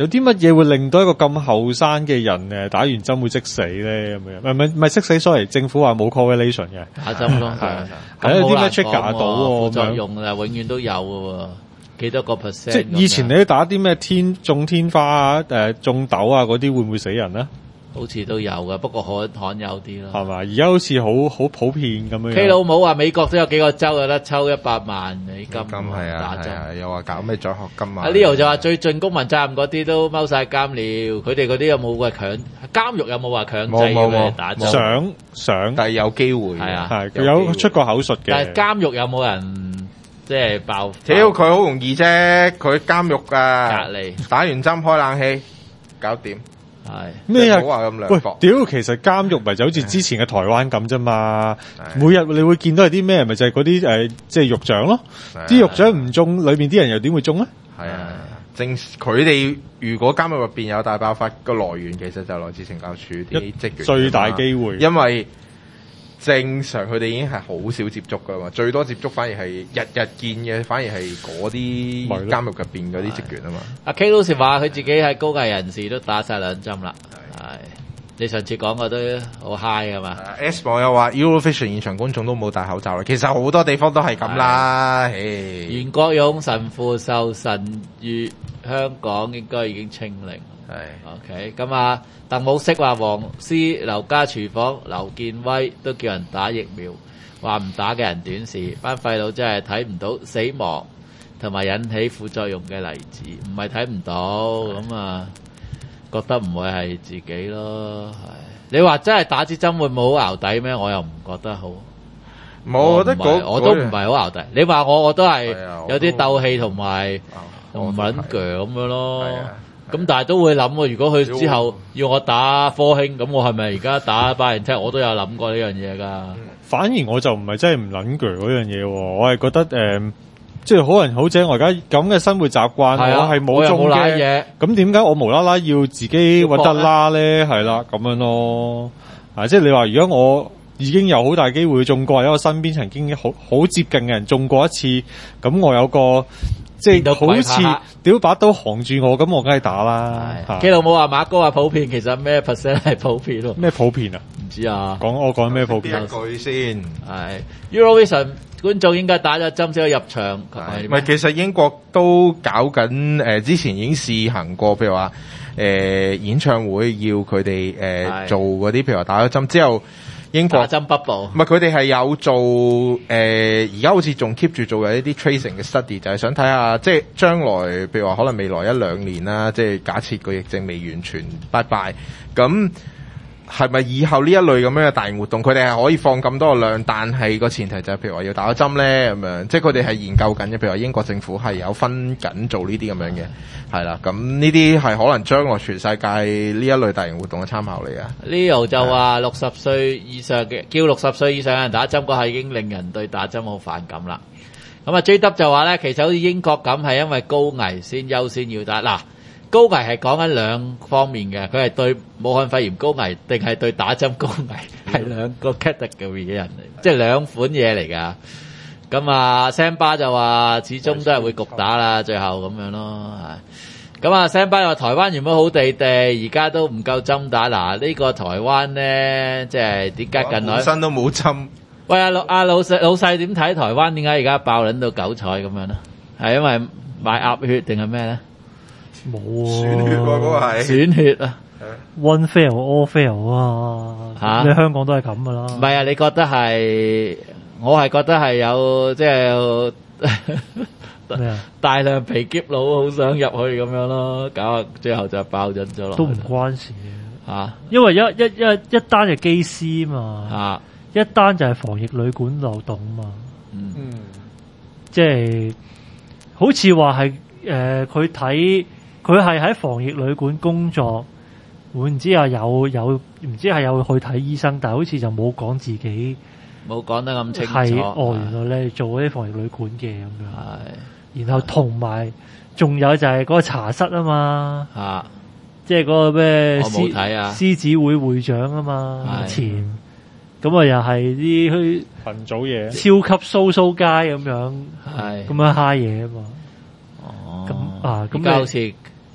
有啲乜嘢會令到一個咁後生嘅人誒打完針會即死咧？咁樣唔係唔係唔係即死，sorry，政府話冇 correlation 嘅打針咯， 係係有啲咩 trigger 到副喎？ 作用啊，永遠都有嘅喎，幾多個 percent？ 即係以前你打啲咩天種天花啊、誒種豆啊嗰啲會唔會死人咧？ 好似都有嘅，不過罕罕有啲咯。 係嘛？而家好似好好普遍咁樣。 K 老母話美國都有幾個州有得抽一百萬美金咁係啊， 打針。 係啊，又話搞咩獎學金啊？ 阿 Leo 就話最盡公民責任嗰啲都踎晒監了，佢哋嗰啲有冇話強監獄有冇話強制冇冇冇嘅打針？ 想想但係有機會嘅， 係啊係佢有出過口述嘅。 但係監獄有冇人即係爆？ 屌佢好容易啫，佢監獄噶， 隔離打完針開冷氣，搞掂。 係咩啊？ 唔好話咁喂涼薄， 屌！其實監獄咪就好似之前嘅台灣咁啫嘛。 係每日你會見到係啲咩？咪就係嗰啲誒，即係獄長咯。 係啲獄長唔中，裏邊啲人又點會中咧？ 係啊，正佢哋如果監獄入邊有大爆發個來源，其實就來自懲教署啲職員， 最大機會， 因為正常佢哋已經係好少接觸噶嘛，最多接觸反而係日日見嘅，反而係嗰啲咪咯監獄入邊嗰啲職員啊嘛。 阿 K 老師話佢自己係高危人士，都打晒兩針啦。係你上次講過都好 high 噶嘛？ S 網友話 Eurovision 現場觀眾都冇戴口罩啦，其實好多地方都係咁啦。唉， 袁國勇神父受神諭，香港應該已經清零。 係 OK，咁啊，鄧武飾話黃絲劉家廚房劉建威都叫人打疫苗，話唔打嘅人短視，班廢佬真係睇唔到死亡同埋引起副作用嘅例子，唔係睇唔到，咁啊覺得唔會係自己咯。係你話真係打支針會冇好淆底咩？我又唔覺得好。 冇，我覺得嗰我都唔係好淆底。你話我我都係係啊有啲鬥氣同埋我唔撚鋸咁樣咯。 係啊咁但係都會諗喎，如果佢之後要我打科興，咁我係咪而家打百人踢？我都有諗過呢樣嘢㗎。 反而我就唔係真係唔撚鋸嗰樣嘢喎，我係覺得誒、呃，即係好人好者，我而家咁嘅生活習慣， 係啊我係冇中我又冇賴嘅嘢， 咁點解我無啦啦要自己揾得啦咧？係啦，咁樣咯。啊，即係你話，如果我已經有好大機會中過，因為我身邊曾經好好接近嘅人中過一次，咁我有個即係好似屌把刀行住我，咁我梗係打啦。 基老母話馬哥話普遍，其實咩 percent 係普遍咯？ 咩普遍啊？ 唔知啊。 講我講咩普遍？ 邊一句先？ 係 Eurovision 觀眾應該打咗針先可以入場。 唔係，其實英國都搞緊誒、呃，之前已經試行過，譬如話誒、呃、演唱會要佢哋誒做嗰啲，譬如話打咗針之後。英國打針 bubble， 唔係佢哋係有做誒，而家好似仲 keep 住做嘅一啲 tracing 嘅 study，就係想睇下即係將來，譬如話可能未來一兩年啦，即係假設個疫症未完全拜拜，咁係咪以後呢一類咁樣嘅大型活動，佢哋係可以放咁多個量，但係個前提就係譬如話要打咗針咧咁樣，即係佢哋係研究緊嘅。譬如話英國政府係有分緊做呢啲咁樣嘅，係啦。咁呢啲係可能將來全世界呢一類大型活動嘅參考嚟㗎。 Leo 就話六十歲以上嘅叫六十歲以上嘅人打針嗰下已經令人對打針好反感啦。咁啊 J W 就話咧，其實好似英國咁係因為高危先優先要打嗱。高危係講緊兩方面嘅，佢係對武漢肺炎高危，定係對打針高危，係兩個 category 嘅人嚟，即係兩款嘢嚟㗎。咁啊 Sam 巴就話始終都係會焗打啦，最後咁樣咯。咁啊 Sam 巴話台灣原本好地地，而家都唔夠針打。嗱呢個台灣咧，即係點解近來本身都冇針？ 喂阿老阿老細老細點睇台灣？點解而家爆撚到九彩咁樣咧？係因為買鴨血定係咩咧？ 冇啊！ 選血喎，嗰個係選血啊 ，one fail all fail 啊！ 嚇你香港都係咁噶啦。 唔係啊，你覺得係？我係覺得係有即係咩啊？ 大量皮夾佬好想入去咁樣咯，搞最後就爆咗咗咯。 都唔關事嘅嚇， 因為一一一一單係機師嘛， 嚇一單就係防疫旅館漏洞嘛。 嗯， 即係好似話係誒，佢睇。佢係喺防疫旅館工作，唔知啊有有唔知係有去睇醫生，但係好似就冇講自己冇講得咁清楚。 係哦，原來你係做嗰啲防疫旅館嘅咁樣。 係， 然後同埋仲有就係嗰個茶室啊嘛， 嚇， 即係嗰個咩我冇睇啊， 獅子會會長啊嘛，前咁啊又係啲去群組嘢， 超級蘇蘇街咁樣， 係咁樣蝦嘢啊嘛。 哦， 咁啊咁而家好似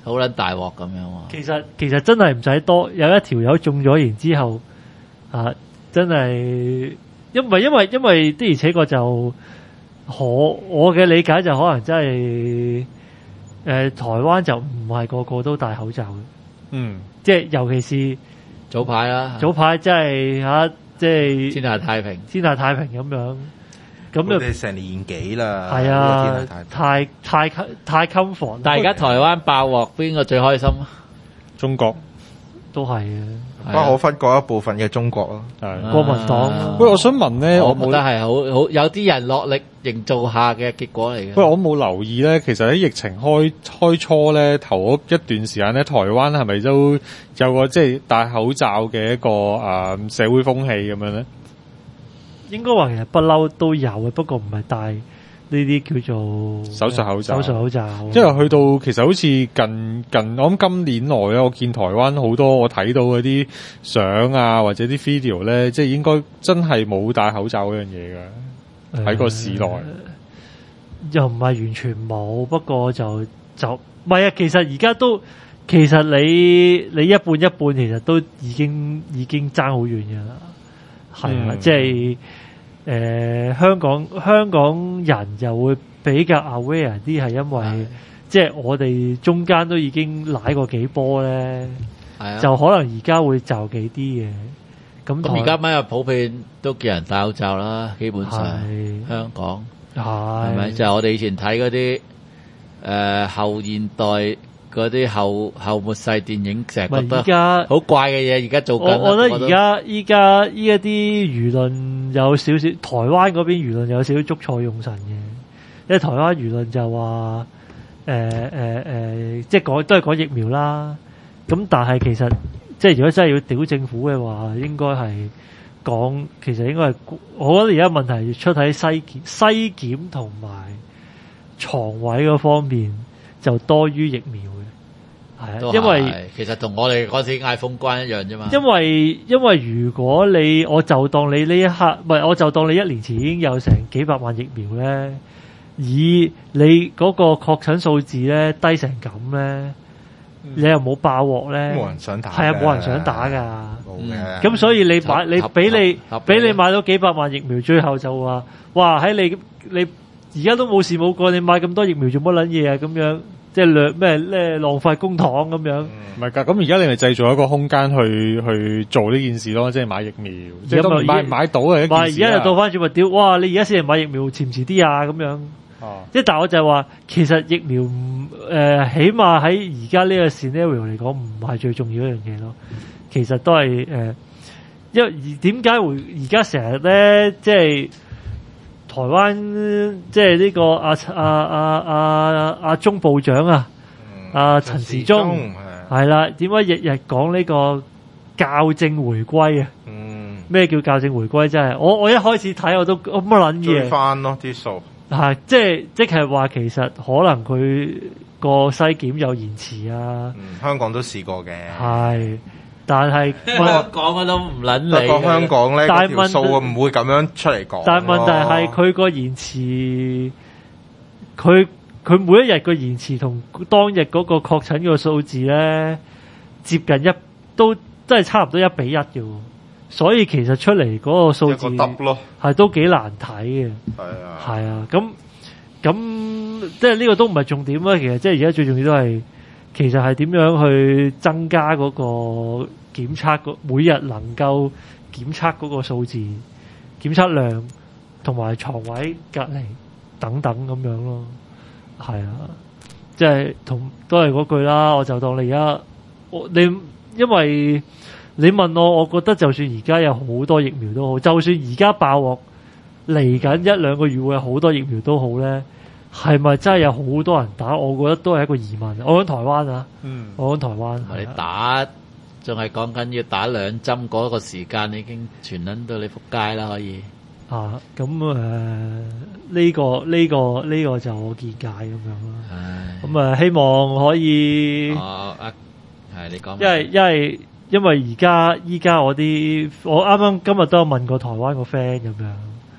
好撚大鑊咁樣喎。 其實其實真係唔使多，有一條友中咗，然之後啊，真係因為因為因為的而且確就可我嘅理解就可能真係誒、呃、台灣就唔係個個都戴口罩嘅， 嗯， 即係尤其是早排啦， 早排真係嚇，即係天下太平， 天下太平咁樣，咁就我哋成年幾啦， 係呢個啊天下， 太太太 comfort， 但係而家台灣爆鑊，邊個最開心啊？ 中國都係嘅。 不過我分過一部分嘅中國咯。 係。 國民黨啊喂，我想問咧， 我我冇覺得係好好有啲人落力營造下嘅結果嚟嘅。 喂，我冇留意咧，其實喺疫情開開初咧，頭嗰一段時間咧，台灣係咪都有個即係戴口罩嘅一個誒、呃、社會風氣咁樣咧？ 應該話其實不嬲都有嘅，不過唔係戴呢啲叫做手術口罩手術口罩。 因為去到其實好似近近，我諗今年內咧，我見台灣好多我睇到嗰啲相啊，或者啲 video 咧，即係應該真係冇戴口罩嗰樣嘢嘅喺個市內。 呃又唔係完全冇，不過就就唔係啊。其實而家都其實你你一半一半，其實都已經已經爭好遠嘅啦。係啊， 嗯即係誒、呃、香港香港人就會比較 aware 啲，係因為即係我哋中間都已經舐過幾波咧， 係啊， 就可能而家會就幾啲嘅。咁咁而家咪普遍都叫人戴口罩啦，基本上係香港。 係係咪？就係我哋以前睇嗰啲誒後現代嗰啲後後末世電影，成日覺咪而得家好怪嘅嘢，而家做緊啦。 我我覺得都而家依家依一啲輿論有少少，台灣嗰邊輿論有少少捉錯用神嘅，因為台灣輿論就話誒誒誒，即係講都係講疫苗啦。咁但係其實即係如果真係要屌政府嘅話，應該係講其實應該係，我覺得而家問題出喺西檢、西檢同埋床位嗰方面就多於疫苗嘅，係都啊，因為。 係其實同我哋嗰時嗌封關一樣啫嘛。 因為因為如果你我就當你呢一刻，唔係我就當你一年前已經有成幾百萬疫苗咧，以你嗰個確診數字咧低成咁咧，你又冇爆鑊咧， 冇人想打嘅， 係啊，冇人想打㗎。 冇嘅。 咁所以你買你合俾你合合俾你買到幾百萬疫苗，最後就話哇喺你你而家都冇事冇過，你買咁多疫苗做乜撚嘢啊？咁樣即係兩咩咧浪費公帑咁樣。 唔係㗎，咁而家你咪製造一個空間去去做呢件事咯，即係買疫苗，即係都而家買唔買到係一話而件事啦家就倒翻轉話屌，哇！你而家先嚟買疫苗，遲唔遲啲啊？咁樣。 哦即係但係我就係話，其實疫苗唔誒、呃，起碼喺而家呢個 scenario 嚟講，唔係最重要一樣嘢咯。其實都係誒、呃，因為而點解會而家成日咧，即係台灣即係呢個阿阿阿阿阿中部長啊，阿陳時中係啦，點解日日講呢個校正回歸啊？ 嗯， 咩叫校正回歸？真係我我一開始睇我都乜撚追嘢。 翻咯啲數。 係，即係即係話，其實可能佢個西檢有延遲啊， 嗯，香港都試過嘅。 係，但係香港我都唔撚理嘅。 不過香港咧但係嗰條數問唔會咁樣出嚟講。 但係問題係佢個延遲，佢佢每一日個延遲同當日嗰個確診個數字咧，接近一都真係差唔多一比一嘅喎，所以其實出嚟嗰個數字一個 double 咯， 係都幾難睇嘅。 係啊， 係啊，咁咁即係呢個都唔係重點啦。其實即係而家最重要都係，其實係點樣去增加嗰個檢測個每日能夠檢測嗰個數字、檢測量同埋床位隔離等等咁樣咯。係啊，即係同都係嗰句啦。我就當你而家我你因為你問我，我覺得就算而家有好多疫苗都好，就算而家爆鑊。嚟緊一兩個月會有好多疫苗都好咧，係咪真係有好多人打？我覺得都係一個疑問。我講台灣啊， 嗯， 我講台灣， 你打仲係講緊要打兩針嗰個時間，已經傳撚到你仆街啦，可以。 啊，咁誒呢個呢、個呢、個就我見解咁樣啦。 唉， 咁啊，希望可以， 哦啊，係你講。 因為因為因為而家依家我啲我啱啱今日都有問過台灣個 friend 咁樣，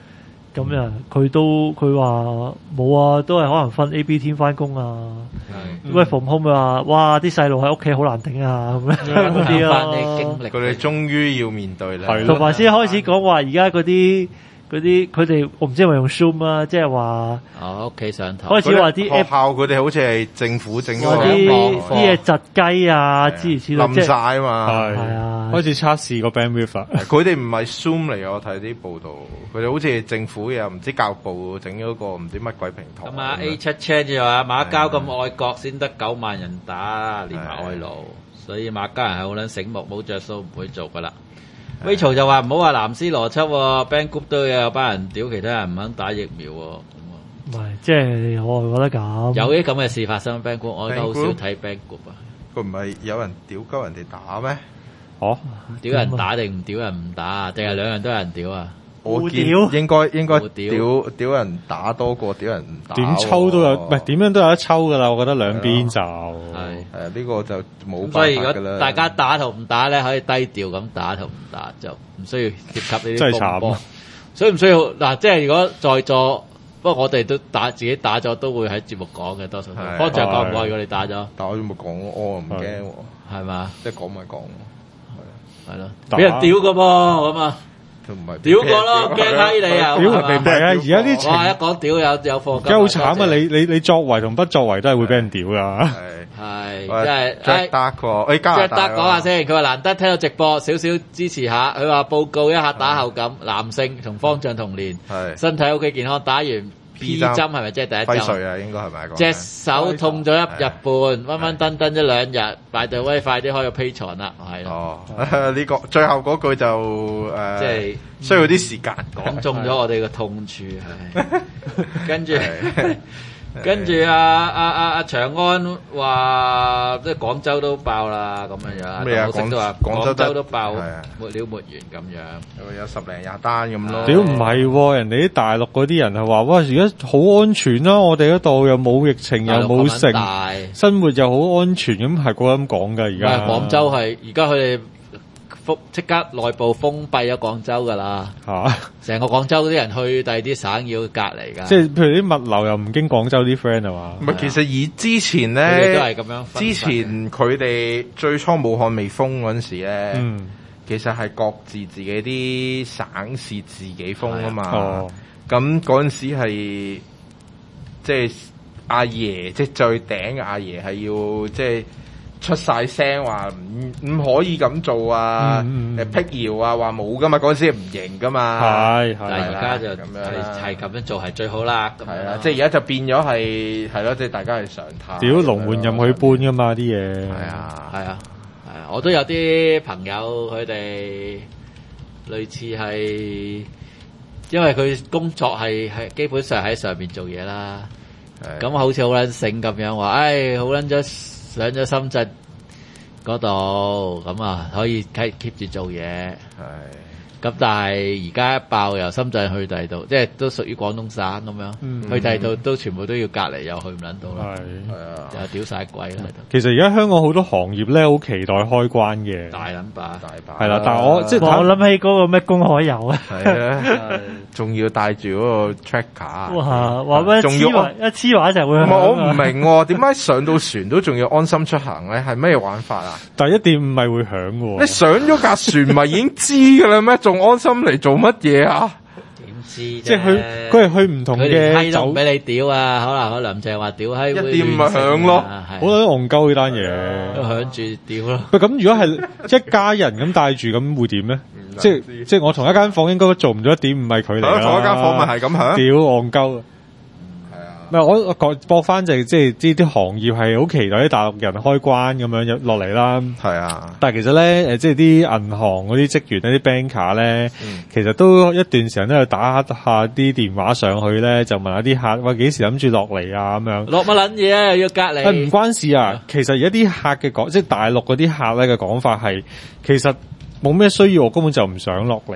咁啊，佢都佢話冇啊，都係可能分 A B 天翻工啊。喂，from home 話，哇！啲細路喺屋企好難頂啊，咁樣嗰啲翻啲咯。 經歷， 佢哋終於要面對啦。 同埋先開始講話，而家嗰啲嗰啲佢哋，我唔知係咪用 Zoom 啊，即係話哦屋企上堂。 開始話啲學 app 校佢哋好似係政府整咗嗰個啲啲嘢窒雞啊，諸如此類，即係冧晒啊嘛。 係啊， 開始測試個 bandwidth 啊。 佢哋唔係 Zoom 嚟嘅，我睇啲報道，佢哋好似政府又唔知教育部整咗個唔知乜鬼平台。 咁啊 A 七 Chan 就話馬交咁愛國先得九萬人打，連埋外勞，所以馬家人係好撚醒目，冇着數唔會做噶啦。Rachel 就話唔好話藍絲邏輯喎 ，Band Group 都有班人屌其他人唔肯打疫苗喎。 唔係，即係我係覺得咁。 有啲咁嘅事發生 Band Group，我而家好少睇 Band Group 啊。 佢唔係有人屌鳩人哋打咩？ 哦， 屌人打定唔屌人唔打，定係兩樣都有人屌啊？ 我見屌應該應該互屌屌屌人打多過屌人唔打喎。 點抽都有，唔係點樣都有得抽噶啦。我覺得兩邊就係。 係啊，呢個就冇所以如辦法㗎啦。 果大家打同唔打咧，可以低調咁打同唔打，就唔需要涉及呢啲真係風波慘。 所以唔需要嗱，即係如果在座，不過我哋都打自己打咗，都會喺節目講嘅，多數都。 係方丈講唔講？如果你打咗， 但我都冇講，我唔驚喎， 係嘛？ 即係講咪講， 係咯， 打俾人屌㗎噃咁啊！ 都唔係屌過咯，驚閪你啊！ 屌係嘛唔係啊！而家啲情哇！一講屌有有貨金， 而家好慘啊！你你你作為同不作為都係會俾人屌噶。 係係喂即係 Jack 誒 Dark 喎，誒加拿 Jack 大 Dark 講下先，佢話難得聽到直播，少少支持下。佢話報告一下打後感，男性同方丈同年， 係身體 OK 健康，打完 P 針係咪即係第一針？ 輝瑞啊，應該係咪講？ 隻手痛咗一日半，溫溫登登一兩日，拜對威快啲開個 Patreon 啦，係啦， 哦，呢個最後嗰句就誒， 即係需要啲時間講中咗我哋嘅痛處係。跟住係跟住阿阿阿阿長安話，即係廣州都爆啦咁樣樣。 咩啊老識都話廣廣州廣州都爆， 係啊沒了沒完咁樣。 有十零廿單咁咯。 屌唔係喎，人哋啲大陸嗰啲人係話，哇而家好安全啦，我哋嗰度又冇疫情又冇大陸咁城， 大生活又好安全，咁係個咁講㗎而而家。 家廣州係而家佢哋封即刻內部封閉咗廣州㗎啦， 嚇， 成個廣州嗰啲人去第二啲省要隔離㗎。 即係譬如啲物流又唔經廣州啲 friend 係嘛唔？係，其實以之前佢哋都係咧， 咁樣分之前佢哋最初武漢未封嗰陣時咧， 嗯， 其實係各自自己啲省市自己封啊嘛。 哦， 咁嗰陣時係即係阿爺，即係最頂嘅阿爺係要即係出晒聲話唔唔可以咁做啊！ 嗯嗯嗯誒辟謠啊，話冇噶嘛，嗰陣時唔認噶嘛。 係但係係而家就咁樣係啦係咁樣做係最好啦。咁樣係啊，即係而家就變咗係係咯，即係大家係常態。 屌龍門任佢搬㗎嘛啲嘢。 係啊， 係啊，係啊，我都有啲朋友佢哋類似係，因為佢工作係係基本上喺上邊做嘢啦， 係咁好似好撚醒咁樣話，唉，好撚咗上咗深圳嗰度，咁啊可以 keep keep 住做嘢。 係咁但係而家一爆由深圳去第二度，即係都屬於廣東省咁樣， 嗯去第二度都全部都要隔離，又去唔撚到啦， 係。 係啊， 又屌晒鬼啦喺度， 其實而家香港好多行業咧，好期待開關嘅。 大撚把。 大把係啦，但係我即係哇我諗起嗰個咩公海遊啊， 係啊，仲要帶住嗰個 tracker。 哇！話咩仲要黐埋一黐埋一齊會唔係響啊我唔明喎，點解上到船都仲要安心出行咧？係咩玩法啊？ 但係一點五咪會響嘅喎。 你上咗架船咪已經知噶啦咩？仲安心嚟做乜嘢啊？ 點知啫？ 即係去佢係去唔同佢連閪嘅酒， 都唔俾你屌啊！可能佢林鄭話屌閪會一掂咪亂性響咯啊係好撚戇鳩呢單都嘢。 響住屌咯。 喂，咁如果係一家人咁帶住，咁會點咧？即係知即係我同一間房應該做唔到一點五米距離啦。 同一間房咪係咁響？ 屌戇鳩。 係啊， 唔係我我講駁翻就係即係呢啲行業係好期待啲大陸人開關咁樣入落嚟啦。 係啊， 但係其實咧，誒即係啲銀行嗰啲職員咧，啲 banker 咧， 嗯其實都一段時間都有打下啲電話上去咧，就問下啲客，喂幾時諗住落嚟啊咁樣。 落乜撚嘢啊？又要隔離。 誒唔關事啊，其實而家啲客嘅講，即係大陸嗰啲客咧嘅講法係，其實冇咩需要，我根本就唔想落嚟。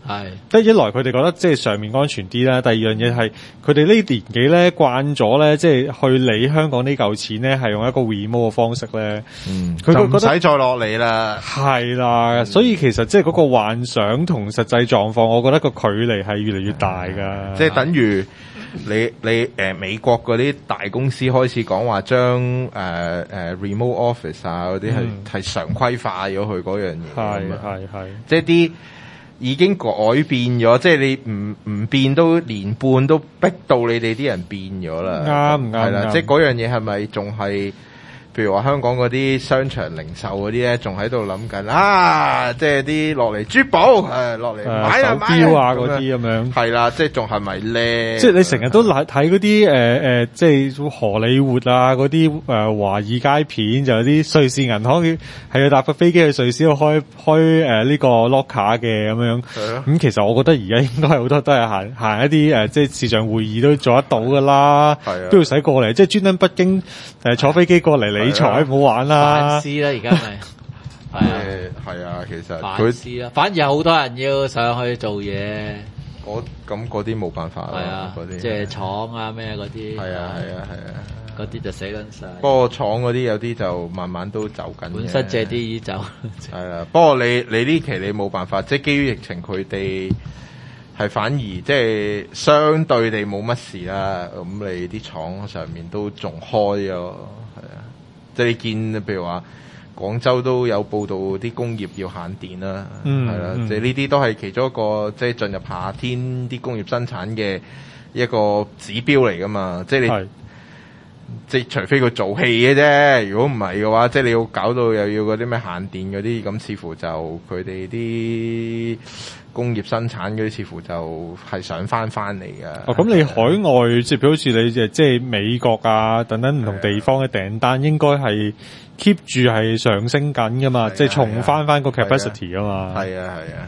係， 即係一來佢哋覺得即係上面安全啲啦，第二樣嘢係佢哋呢年紀咧慣咗咧，即係去理香港呢嚿錢咧係用一個 remote 嘅方式咧， 嗯， 佢就唔覺得使再落嚟啦。 係啦， 嗯、 所以其實即係嗰個幻想同實際狀況，我覺得個距離係越嚟越大㗎。 即係等於你你誒、呃、美國嗰啲大公司開始講話將誒誒、呃呃、remote office 啊嗰啲係係常規化咗佢嗰樣嘢。 係係係， 即係啲已經改變咗，即係你唔唔變都年半都逼到你哋啲人變咗啦。 啱唔啱？ 係啦，即係嗰樣嘢係咪仲係？譬如話香港嗰啲商場零售嗰啲咧，仲喺度諗緊啊！即係啲落嚟珠寶誒，落嚟買啊買錶啊嗰啲咁樣。係啦，即係仲係咪咧？ 即係你成日都睇嗰啲誒誒，即係荷里活啊嗰啲誒華爾街片，就有啲瑞士銀行係要搭個飛機去瑞士度開開誒呢個 locker 嘅咁樣。係咯。咁其實我覺得而家應該係好多都係行行一啲誒，即係視像會議都做得到㗎啦。係啊。都要使過嚟，即係專登北京誒坐飛機過嚟理財，唔好玩啦。 反思啦，而家咪係啊， 係啊，其實反思啦，反而有好多人要上去做嘢。 嗰咁嗰啲冇辦法啦。 係啊，嗰啲即係廠啊咩嗰啲。係啊係啊係啊，嗰啲就死撚晒。不過廠嗰啲有啲就慢慢都走緊。 本身借啲意走。 係啦，不過你你呢期你冇辦法，即係基於疫情，佢哋係反而即係相對地冇乜事啦。咁你啲廠上面都仲開咗。即係你見，譬如話廣州都有報道啲工業要限電啦，係、嗯、啦，即係呢啲都係其中一個即係進入夏天啲工業生產嘅一個指標嚟噶嘛。即係你是即係除非佢做戲嘅啫，如果唔係嘅話，即係你要搞到又要嗰啲咩限電嗰啲，咁似乎就佢哋啲工業生產嗰啲似乎就係想翻翻嚟㗎。 哦，咁你海外即係譬如好似你即係美國啊等等唔同地方嘅訂單，應該係 keep 住係上升緊噶嘛，即係重翻翻個 capacity 啊嘛。係啊係啊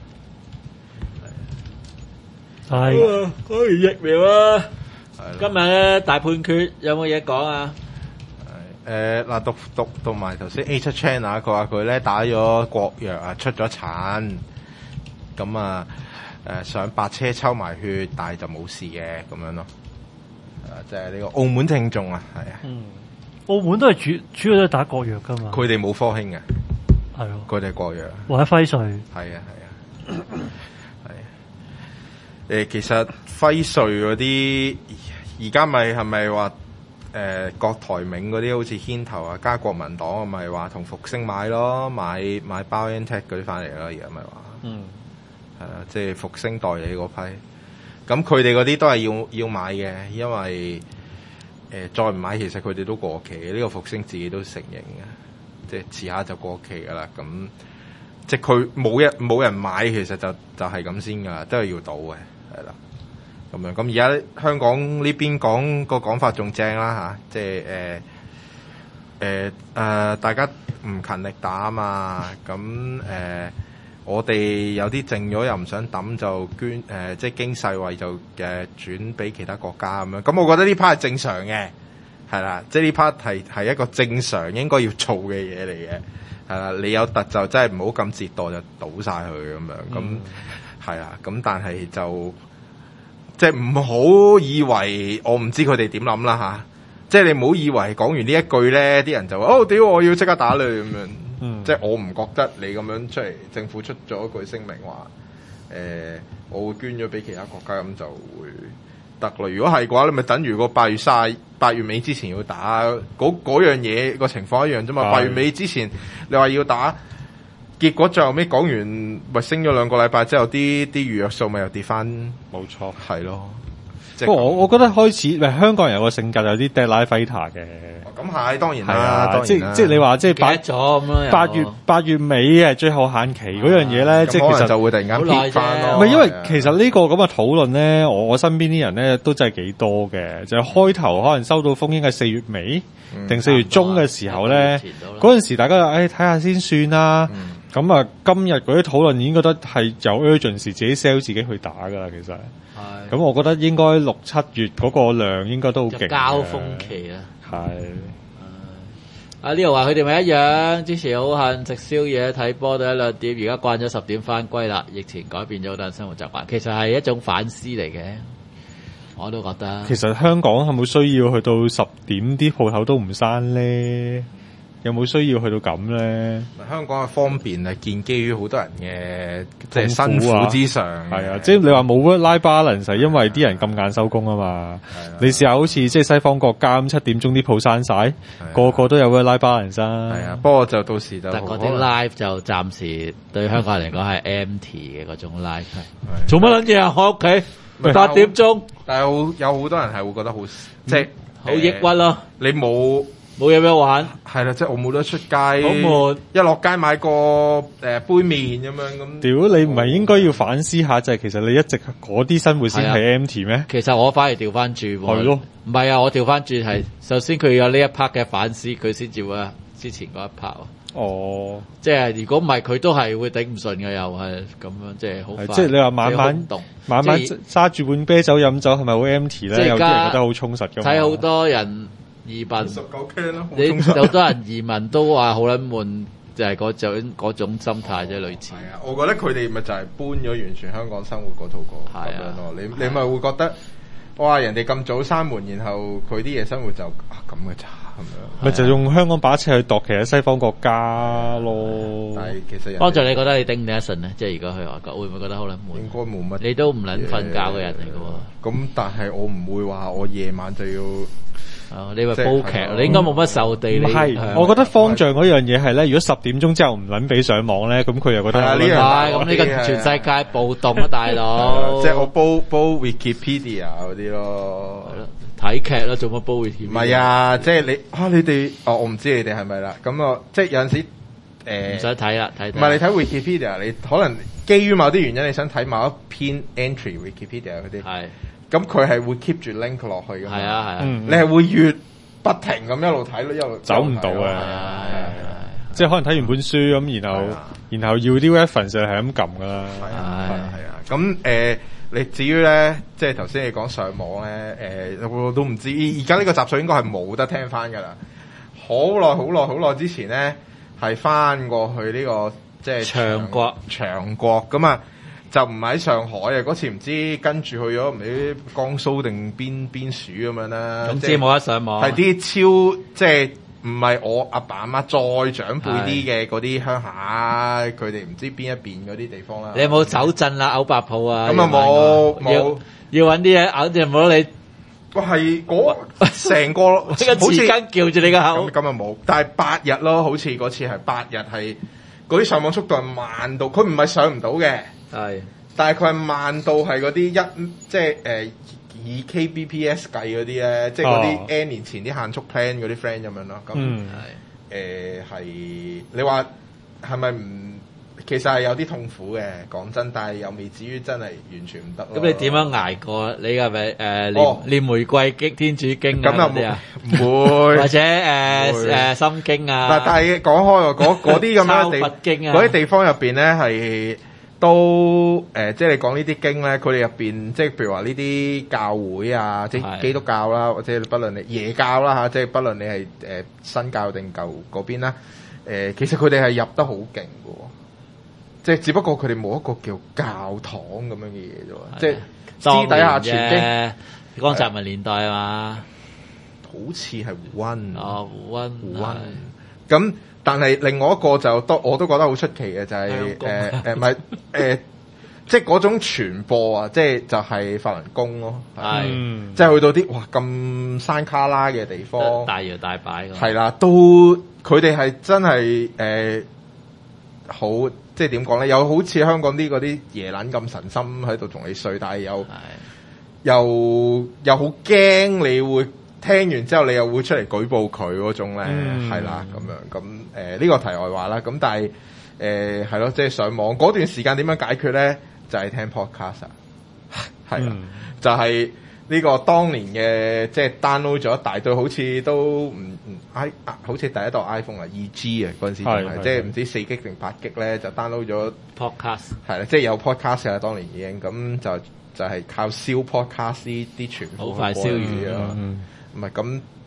係。 係。講完疫苗啊！今日咧大判決有冇嘢講啊？ 誒嗱，讀讀讀埋頭先 A 七 Chan 啊，佢話佢咧打咗國藥啊，出咗診，咁啊誒上白車抽埋血，但係就冇事嘅咁樣咯。誒，即係呢個澳門聽眾啊，係啊。 嗯，澳門都係主主要都係打國藥噶嘛。 佢哋冇科興嘅。 係咯。 佢哋係國藥。 或者輝瑞。 係啊係啊。係。誒，其實輝瑞嗰啲。而家咪係咪話誒郭台銘嗰啲好似牽頭啊，加國民黨咪話同復星買咯，買買 BioNTech 嗰啲翻嚟咯，而家咪話，嗯，係啊，即係復星代理嗰批，咁佢哋嗰啲都係要要買嘅，因為誒、呃、再唔買其實佢哋都過期，呢、呢個復星自己都承認嘅，即係遲下就過期噶啦，咁即係佢冇人冇人買，其實就就係咁先噶，都係要賭嘅，係啦。咁樣，咁而家香港呢邊講個講法仲正啦吓，即係誒誒誒，大家唔勤力打啊嘛，咁誒、呃、我哋有啲剩咗又唔想抌，就捐誒、呃，即係經世衛就誒轉俾其他國家咁樣。咁我覺得呢 part 係正常嘅，係啦，即係呢 part 係係一個正常應該要做嘅嘢嚟嘅，係啦，你有突就真係唔好咁折墮就倒晒佢咁樣，咁係啦，咁但係就。即係唔好以為我唔知佢哋點諗啦吓，即係你唔好以為講完呢一句咧，啲人就話哦屌我要即刻打你咁樣，嗯、即係我唔覺得你咁樣出嚟，政府出咗一句聲明話，誒、呃、我會捐咗俾其他國家咁就會得啦。如果係嘅話，你咪等於個八月卅八月尾之前要打嗰嗰樣嘢個情況一樣啫嘛。八月尾之前你話要打。結果最後尾講完，咪升咗兩個禮拜之後，啲啲預約數咪又跌翻。冇錯，係咯。 不過我我覺得開始，唔係香港人有個性格有啲 deadline fighter 嘅。 咁係當然啦， 啊、 當然即即係你話即係八八月八月尾係最後限期嗰樣嘢咧，啊、即係其實就會突然間跌翻咯。 唔係因為其實呢個咁嘅討論咧，我我身邊啲人咧都真係幾多嘅。就係、開頭可能收到風應該係四月尾定四、嗯、月中嘅時候咧，嗰陣、嗯、時大家就誒睇下先算啦。嗯咁啊，今日嗰啲討論已經覺得係有 urgency 自己 sell 自己去打噶啦，其實。係。咁我覺得應該六七月嗰個量應該都好勁。交鋒期啊。係。 啊呢度話佢哋咪一樣，之前好恨食宵夜睇波到一兩點，而家慣咗十點翻歸啦。疫情改變咗好多生活習慣，其實係一種反思嚟嘅，我都覺得。 其實香港係冇需要去到十點啲鋪頭都唔閂咧？有冇需要去到咁咧？ 香港嘅方便係建基於好多人嘅即係辛苦之上。 係啊，即係你話冇 work-life balance 係因為啲人咁晏收工啊嘛。你試下好似即係西方國家咁七點鐘啲鋪閂晒，個個都有 work-life balance 啊。 係啊，不過就到時就但嗰啲 live 就暫時對香港人嚟講係 empty 嘅嗰種 live。 做乜撚嘢啊？喺屋企八點鐘， 但係好有好多人係會覺得好即係好抑鬱咯。 你冇。 冇嘢俾我玩， 係啦，即係我冇得出街， 好悶。 一落街買個誒杯麵咁樣咁。 屌，你唔係應該要反思下，就係其實你一直嗰啲生活先係 empty 咩？ 其實我反而調翻轉喎。 係咯， 唔係啊，我調翻轉係，首先佢有呢一 part 嘅反思，佢先至會之前嗰一 part。 哦， 即係如果唔係，佢都係會頂唔順嘅，又係咁樣，即係好快。 即係你話晚晚晚晚揸住碗啤酒飲酒，係咪好 empty 咧？有啲人覺得好充實㗎嘛。 睇好多人。移民， 十九 K 咯， 你好多人移民都話好撚悶，就係嗰種嗰種心態啫，類似。 係啊，我覺得佢哋咪就係搬咗完全香港生活嗰套過咁樣咯。你你咪會覺得，哇！人哋咁早閂門，然後佢啲嘢生活就啊咁嘅咋咁樣。 咪就用香港把尺去度其他西方國家咯。 但係其實幫助你覺得你頂唔頂得順咧？即係如果去外國，會唔會覺得好撚悶？ 應該冇乜。 你都唔撚瞓覺嘅人嚟嘅喎。 咁但係我唔會話我夜晚就要。 哦，你話煲劇，你應該冇乜受地理。 係，我覺得方丈嗰樣嘢係咧，如果十點鐘之後唔撚俾上網咧，咁佢又覺得呢樣係咁呢個全世界暴動啊，大佬！ 即係我煲煲 Wikipedia 嗰啲咯， 睇劇咯，做乜煲 Wikipedia？ 唔係啊，即係你啊，你哋哦，我唔知你哋係咪啦。咁啊，即係有陣時誒， 唔使睇啦，睇。 唔係你睇 Wikipedia，你可能基於某啲原因，你想睇某一篇 entry Wikipedia 嗰啲。係。咁佢係會 keep 住 link 落去㗎嘛？係啊係啊，嗯、你係會越不停咁一路睇咯，一路走唔到嘅。係啊係啊，即係可能睇完本書咁，然後然後要啲 reference 就係咁撳㗎啦。係啊係啊係啊。咁誒，你至於咧，即係頭先你講上網咧，誒我都唔知。而家呢個集數應該係冇得聽翻㗎啦。好耐好耐好耐之前咧，係翻過去呢個即係長國長國咁啊。就唔喺上海啊！嗰次唔知跟住去咗唔知江蘇定邊邊署咁樣啦。 總之冇得上網。 係啲超即係唔係我阿爸阿媽再長輩啲嘅嗰啲鄉下，佢哋唔知邊一邊嗰啲地方啦。 你有冇手震啦、嘔白泡啊？ 咁啊冇冇， 要揾啲嘢咬住唔好你。 我係嗰成個好似匙羹撬住你個口。 咁啊冇，但係八日咯，好似嗰次係八日係嗰啲上網速度係慢到，佢唔係上唔到嘅。係，但係佢係慢到係嗰啲一即係誒以 K B P S 計嗰啲咧，即係嗰啲 N 年前啲限速 plan 嗰啲 friend 咁樣咯。咁誒係你話係咪唔？其實係有啲痛苦嘅，講真，但係又未至於真係完全唔得咯。 咁你點樣捱過？你係咪誒念念玫瑰經、天主經啊嗰啲啊？ 唔會， 或者誒誒心經啊？ 嗱，但係講開喎，嗰嗰啲咁樣地嗰啲地方入邊咧係。都誒、呃，即係你講呢啲經咧，佢哋入邊，即係譬如話呢啲教會啊，即係基督教啦，或者不論你耶教啦嚇，即係不論你係誒、呃、新教定舊嗰邊啦，誒、呃，其實佢哋係入得好勁嘅喎，即係只不過佢哋冇一個叫教堂咁樣嘅嘢啫喎，即係私底下傳經。 江澤民年代啊嘛， 好似係胡溫哦，胡溫胡溫咁。但係另外一個就都我都覺得好出奇嘅就係誒誒唔係誒，即係嗰種傳播啊，即係就係法輪功咯，係即係去到啲哇咁山卡拉嘅地方， 大搖大擺㗎， 係啦，都佢哋係真係誒、呃、好即係點講咧？有好似香港啲嗰啲耶撚咁神心喺度同你睡，但係又又又好驚你會。聽完之後，你又會出嚟舉報佢嗰種咧，係啦咁樣咁誒呢個題外話啦。咁但係誒係咯，即係上網嗰段時間點樣解決咧？就係、是、聽 podcast 啊，係啦，嗯、就係呢個當年嘅即係 download 咗一大堆，好似都唔唔 i 好似第一代 iPhone 啊，二 G 啊嗰陣時仲係即係唔知四 G 定八 G 咧，就 download 咗 podcast 係啦，即係有 podcast 啊，當年已經咁就就係靠燒 podcast 啲啲傳播好快燒完啊。唔係咁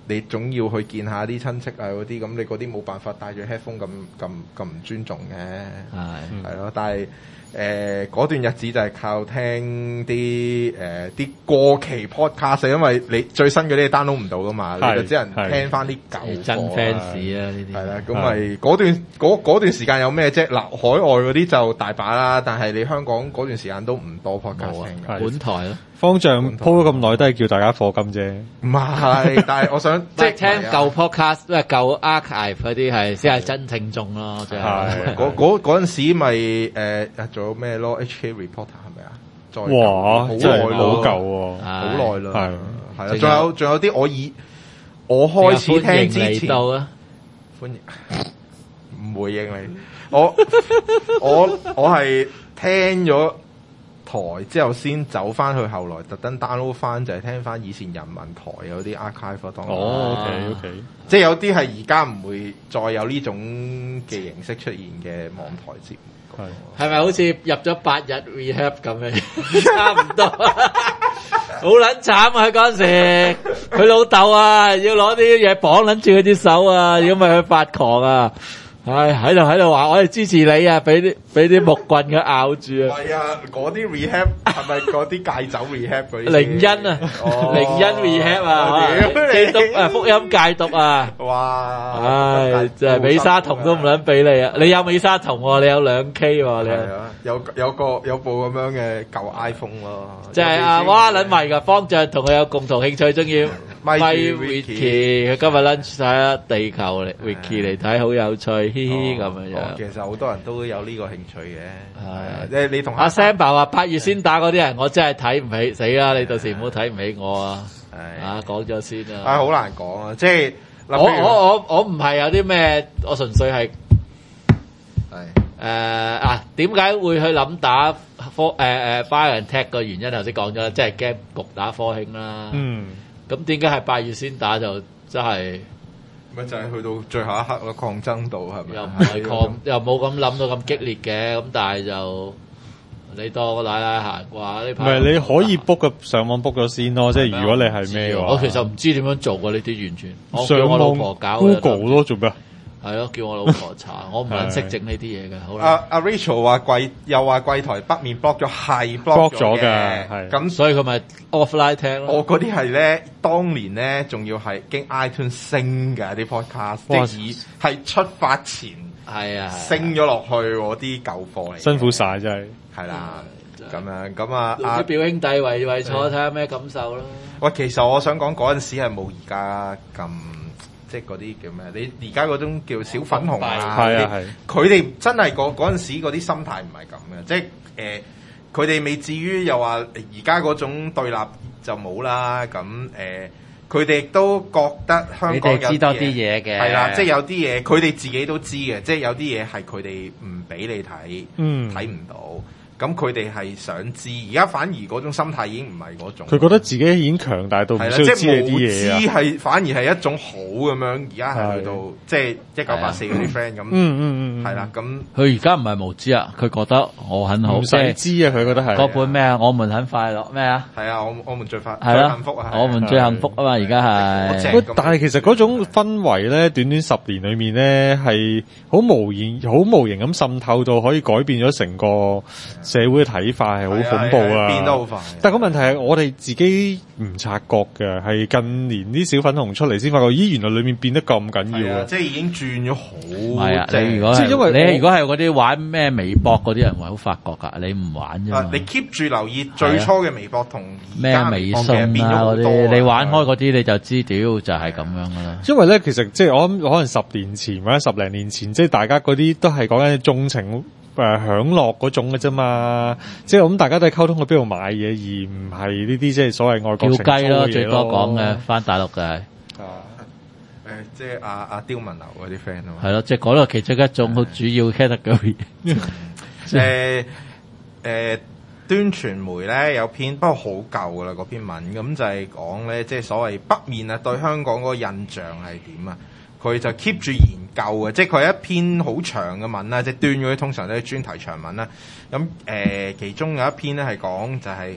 你總要去見下啲親戚啊嗰啲，咁你嗰啲冇辦法戴住 headphone 咁咁咁唔尊重嘅， 係係咯，但係。誒嗰、呃、段日子就係靠聽啲誒啲過期 podcast，因為你最新嗰啲 download 唔到噶嘛，你就只能聽翻啲舊真 fans 啊呢啲。 係啦，咁咪嗰段嗰嗰段時間有咩啫？嗱，海外嗰啲就大把啦，但係你香港嗰段時間都唔多 podcast 聽嘅。 本台咯， 方丈 po 咗咁耐都係叫大家課金啫。 唔係，但係我想即係聽舊 podcast，即係舊 archive 嗰啲係先係真聽眾咯，即係。 嗰嗰嗰陣時咪誒做咗咩咯 ？H K Reporter 係咪啊？再哇， 好真係耐好舊喎， 好耐啦， 係係啦，仲有仲有啲我以我開始聽之前， 到啊， 歡迎唔回應你，我我我係聽咗台之後先走翻去，後來特登 download 翻就係聽翻以前人民台有啲 archive 當中。 哦，OK OK， 即係有啲係而家唔會再有呢種嘅形式出現嘅網台節目。 係咪好似入咗八日 rehab 咁樣？差唔多，好撚慘啊！佢嗰陣時，佢老豆啊，要攞啲嘢綁撚住佢隻手啊，如果唔係佢發狂啊！唉，喺度喺度話，我哋支持你啊！俾啲俾啲木棍佢咬住啊！ 係啊，嗰啲 rehab 係咪嗰啲戒酒 rehab 嗰啲？ 靈恩啊，靈恩 rehab 啊，基督啊，福音戒毒啊！ 哇！ 唉，真係美沙酮都唔撚俾你啊！你有美沙酮喎，你有兩 K 喎，你係啊，有有個有部咁樣嘅舊 iPhone 咯， 即係啊，哇撚迷㗎，方丈同佢有共同興趣，中意咪 Wiki，佢今日 lunch 睇下地球嚟 Wiki 嚟睇，好有趣。嘻嘻咁樣樣， 其實好多人都有呢個興趣嘅。 係， 即係你同阿 Sam 話八月先打嗰啲人，我真係睇唔起，死啦！你到時唔好睇唔起我啊！啊，講咗先啊！ 啊，好難講啊！即係我我我我唔係有啲咩，我純粹係係誒啊！點解會去諗打科誒誒 Fire and Tech 個原因頭先講咗啦，即係驚焗打科興啦。嗯，咁點解係八月先打就真係？ 咪就係去到最後一刻咯，抗爭到係咪？ 又唔係抗，又冇咁諗到咁激烈嘅，咁但係就你當個奶奶行啩呢排。 唔係你可以 book 個上網 book 咗先咯，即係如果你係咩嘅話。 我其實唔知點樣做㗎呢啲完全。我上叫我老婆搞 Google 咯，做咩？ 係咯，叫我老婆查，我唔撚識整呢啲嘢嘅。好啦， 阿阿 Rachel 話櫃又話櫃台北面 block 咗，係 block 咗嘅，係咁所以佢咪 offline 聽咯。 我嗰啲係咧，當年咧仲要係經 iTunes 升嘅啲 podcast，即係以係出發前係啊升咗落去嗰啲舊貨嚟， 辛苦晒真係。 係啦，咁樣咁啊， 啲表兄弟圍圍坐睇下咩感受咯。 喂，其實我想講嗰陣時係冇而家咁。即係嗰啲叫咩？你而家嗰種叫小粉紅啊， 係啊係。 佢哋真係嗰嗰陣時嗰啲心態唔係咁嘅，即係誒，佢哋未至於又話而家嗰種對立就冇啦。咁誒，佢哋亦都覺得香港有知多啲嘢嘅， 係啦，即係有啲嘢佢哋自己都知嘅，即係有啲嘢係佢哋唔俾你睇，嗯，睇唔到。咁佢哋係想知，而家反而嗰種心態已經唔係嗰種。 佢覺得自己已經強大到唔需要知你啲嘢啊！ 知係反而係一種好咁樣，而家係去到即係一九八四嗰啲 friend 咁。嗯嗯嗯， 係啦，咁佢而家唔係無知啊，佢覺得我很好， 唔使知啊，佢覺得係嗰本咩啊？我們很快樂咩啊？ 係啊，我我們最快最幸福啊！ 我們最幸福啊嘛！而家係。 但係其實嗰種氛圍咧，短短十年裏面咧，係好無形、好無形咁滲透到，可以改變咗成個社會嘅睇法。係好恐怖啊！ 變得好快。 但係個問題係，我哋自己唔察覺嘅，係近年啲小粉紅出嚟先發覺，咦，原來裏面變得咁緊要啊！ 即係已經轉咗好。 係啊，你如果即係因為你如果係嗰啲玩咩微博嗰啲人，會好發覺㗎。你唔玩啫嘛。 你 keep 住留意最初嘅微博同咩微信啊嗰啲，你玩開嗰啲你就知，屌就係咁樣㗎啦。 因為咧，其實即係我諗，可能十年前或者十零年前，即係大家嗰啲都係講緊縱情。誒、呃、享樂嗰種嘅啫嘛，即係咁大家都係溝通去邊度買嘢，而唔係呢啲即係所謂外國叫雞咯，最多講嘅翻大陸嘅係啊誒，即係阿阿刁文流嗰啲 friend 啊嘛， 係咯，即係嗰度其中一種好主要 category。 誒誒，端傳媒咧有篇不過好舊噶啦嗰篇文，咁就係講咧，即係所謂北面啊對香港嗰個印象係點啊？佢就 keep 住研究嘅，即係佢係一篇好長嘅文啦，即係端嗰啲通常都係專題長文啦。咁誒、呃，其中有一篇咧係講就係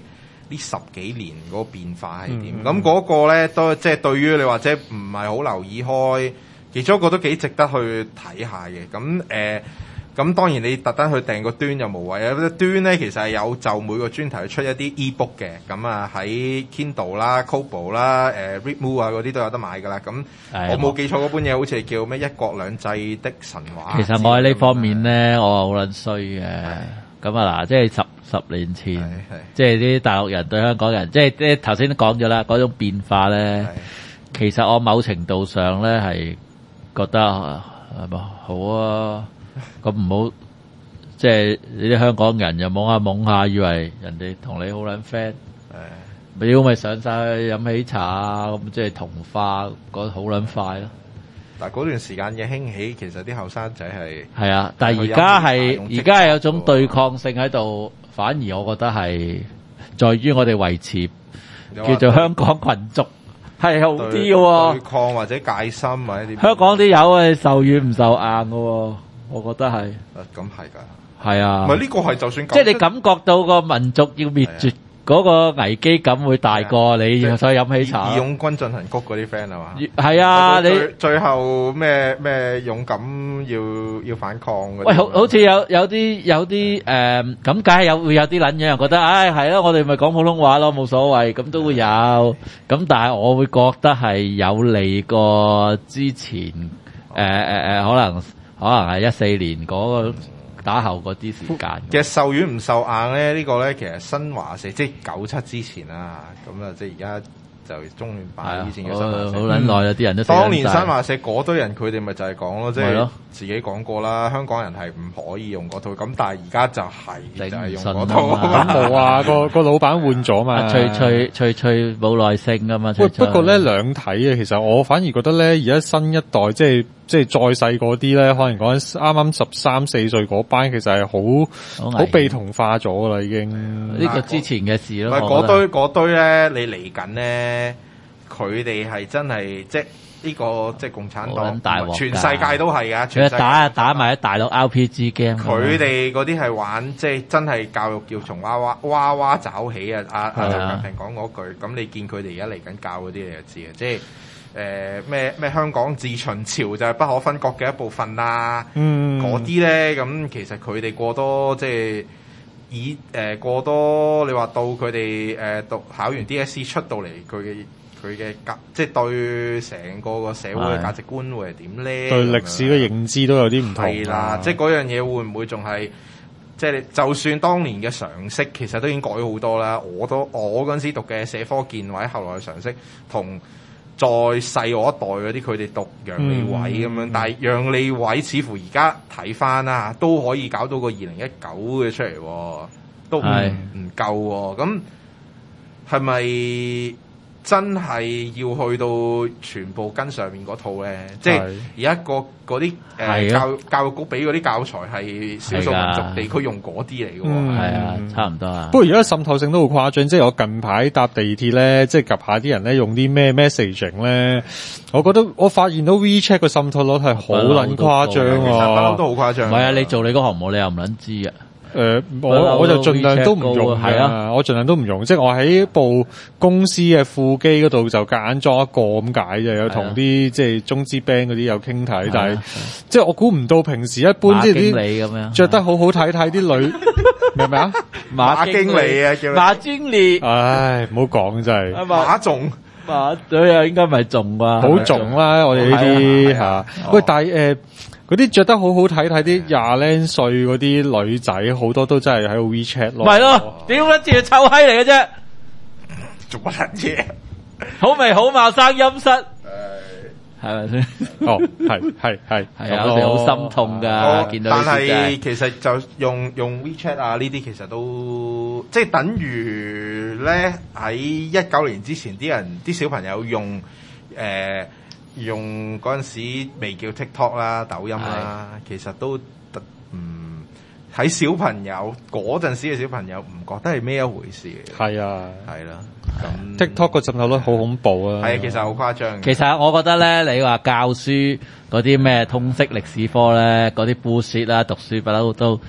呢十幾年嗰個變化係點。 嗯咁嗰、個咧都即係對於你或者唔係好留意開，其中一個都幾值得去睇下嘅。咁誒。咁當然你特登去訂個端就無謂啊！端咧其實係有就每個專題去出一啲 e-book 嘅，咁啊喺 Kindle 啦、Kobo 啦、誒 Readmoo 啊嗰啲都有得買噶啦。咁我冇記錯嗰本嘢好似係叫咩一國兩制的神話。 其實我喺呢方面咧，我係好撚衰嘅。咁啊嗱，即係十十年前，即係啲大陸人對香港人，即係即係頭先都講咗啦，嗰種變化咧，其實我某程度上咧係覺得係嘛好啊。咁唔好，即係你啲香港人又懵下懵下，以為人哋同你好撚 friend，屌咪上晒去飲喜茶啊！咁即係同化，覺得好撚快咯。 但係嗰段時間嘅興起，其實啲後生仔係係啊，但係而家係而家係有種對抗性喺度，反而我覺得係在於我哋維持叫做香港群族係好啲嘅喎。 對抗或者戒心或者點？ 香港啲友係受軟唔受硬嘅喎。我覺得係， 咁係㗎， 係啊， 唔係呢個係就算即係你感覺到個民族要滅絕嗰個危機感會大過你所以飲喜茶。 義勇軍進行曲嗰啲 friend 係嘛？ 係啊，你最後咩咩勇敢要要反抗嗰啲。 喂，好好似有有啲有啲誒，咁梗係有會有啲撚樣覺得，唉係咯，我哋咪講普通話咯，冇所謂，咁都會有。咁但係我會覺得係有利過之前誒誒誒，可能。可能係一四年嗰個打後嗰啲時間。 其實受軟唔受硬咧，呢個咧其實新華社即係九七之前啦，咁啊即係而家就中聯辦以前嘅新華社。 好撚耐啦，啲人都當年新華社嗰堆人佢哋咪就係講咯，即係咯自己講過啦，香港人係唔可以用嗰套，咁但係而家就係就係用嗰頂套。 唔順啊咁冇啊，個個老闆換咗嘛。 脆脆脆脆冇耐性噶嘛。 不不過咧兩睇嘅，其實我反而覺得咧，而家新一代即係。即係再細嗰啲咧，可能講緊啱啱十三四歲嗰班，其實係好好被同化咗噶啦，已經。 呢個之前嘅事咯。 唔係嗰堆嗰堆咧，你嚟緊咧，佢哋係真係即係呢個即係共產黨， 大鑊全世界都係噶。 佢打打埋喺大陸 R P G game。 佢哋嗰啲係玩即係真係教育叫從娃娃娃娃找起啊！阿阿習近平講嗰句，咁你見佢哋而家嚟緊教嗰啲，你就知啊，即係。誒咩咩香港自秦朝就係不可分割嘅一部分啦，嗰啲咧咁其實佢哋過多即係以誒、呃、過多，你話到佢哋誒讀考完 D S E 出到嚟，佢嘅佢嘅價即係對成個個社會嘅價值觀會係點咧？ 對歷史嘅認知都有啲唔同。 係啦，即係嗰樣嘢會唔會仲係即係就算當年嘅常識，其實都已經改好多啦。我都我嗰陣時讀嘅社科建或者後來嘅常識同。再細我一代嗰啲，佢哋讀楊利偉咁樣，嗯、但係楊利偉似乎而家睇翻啦，都可以搞到個二零一九嘅出嚟，都唔唔夠喎。咁係咪真係要去到全部跟上面嗰套咧？即係而家個嗰啲誒教教育局俾嗰啲教材係少數民族地區用嗰啲嚟嘅喎， 係啊，差唔多啊。 不過而家滲透性都好誇張，即係我近排搭地鐵咧，即係及下啲人咧用啲咩 messaging 咧，我覺得我發現到 WeChat 個滲透率係好撚誇張喎， 都好誇張。 唔係啊，你做你嗰行冇，你又唔撚知啊。 誒、呃，我我就盡量都唔用係啊，我盡量都唔用，即係我喺部公司嘅副機嗰度就夾硬裝一個咁解啫，有同啲即係中資 band 嗰啲有傾睇，但係即係我估唔到平時一般即係啲着得好好睇睇啲女，明唔明啊？ 馬經理啊，叫馬經理， 唉，唔好講真係馬仲馬隊啊，應該咪仲啩？ 好重啦，我哋呢啲吓。喂，但係誒。嗰啲着得好好睇睇啲廿零歲嗰啲女仔，好多都真係喺度 WeChat 咯。 咪咯，屌乜字臭閪嚟嘅啫， 做乜撚嘢？ 好味好貌生陰室，係咪先？ 哦，係係係係啊，我哋好心痛㗎，見到呢啲真係。 但係其實就用用 WeChat 啊，呢啲其實都即係等於咧喺一九年之前啲人啲小朋友用誒。呃用嗰陣時未叫 TikTok 啦、抖音啦，其實都特嗯喺小朋友嗰陣時嘅小朋友唔覺得係咩一回事嘅。 係啊， 係啦。咁 TikTok 個滲透率好恐怖啊！ 係，其實好誇張。 其實我覺得咧，你話教書嗰啲咩通識歷史科咧，嗰啲 bullshit 啦，讀書不嬲都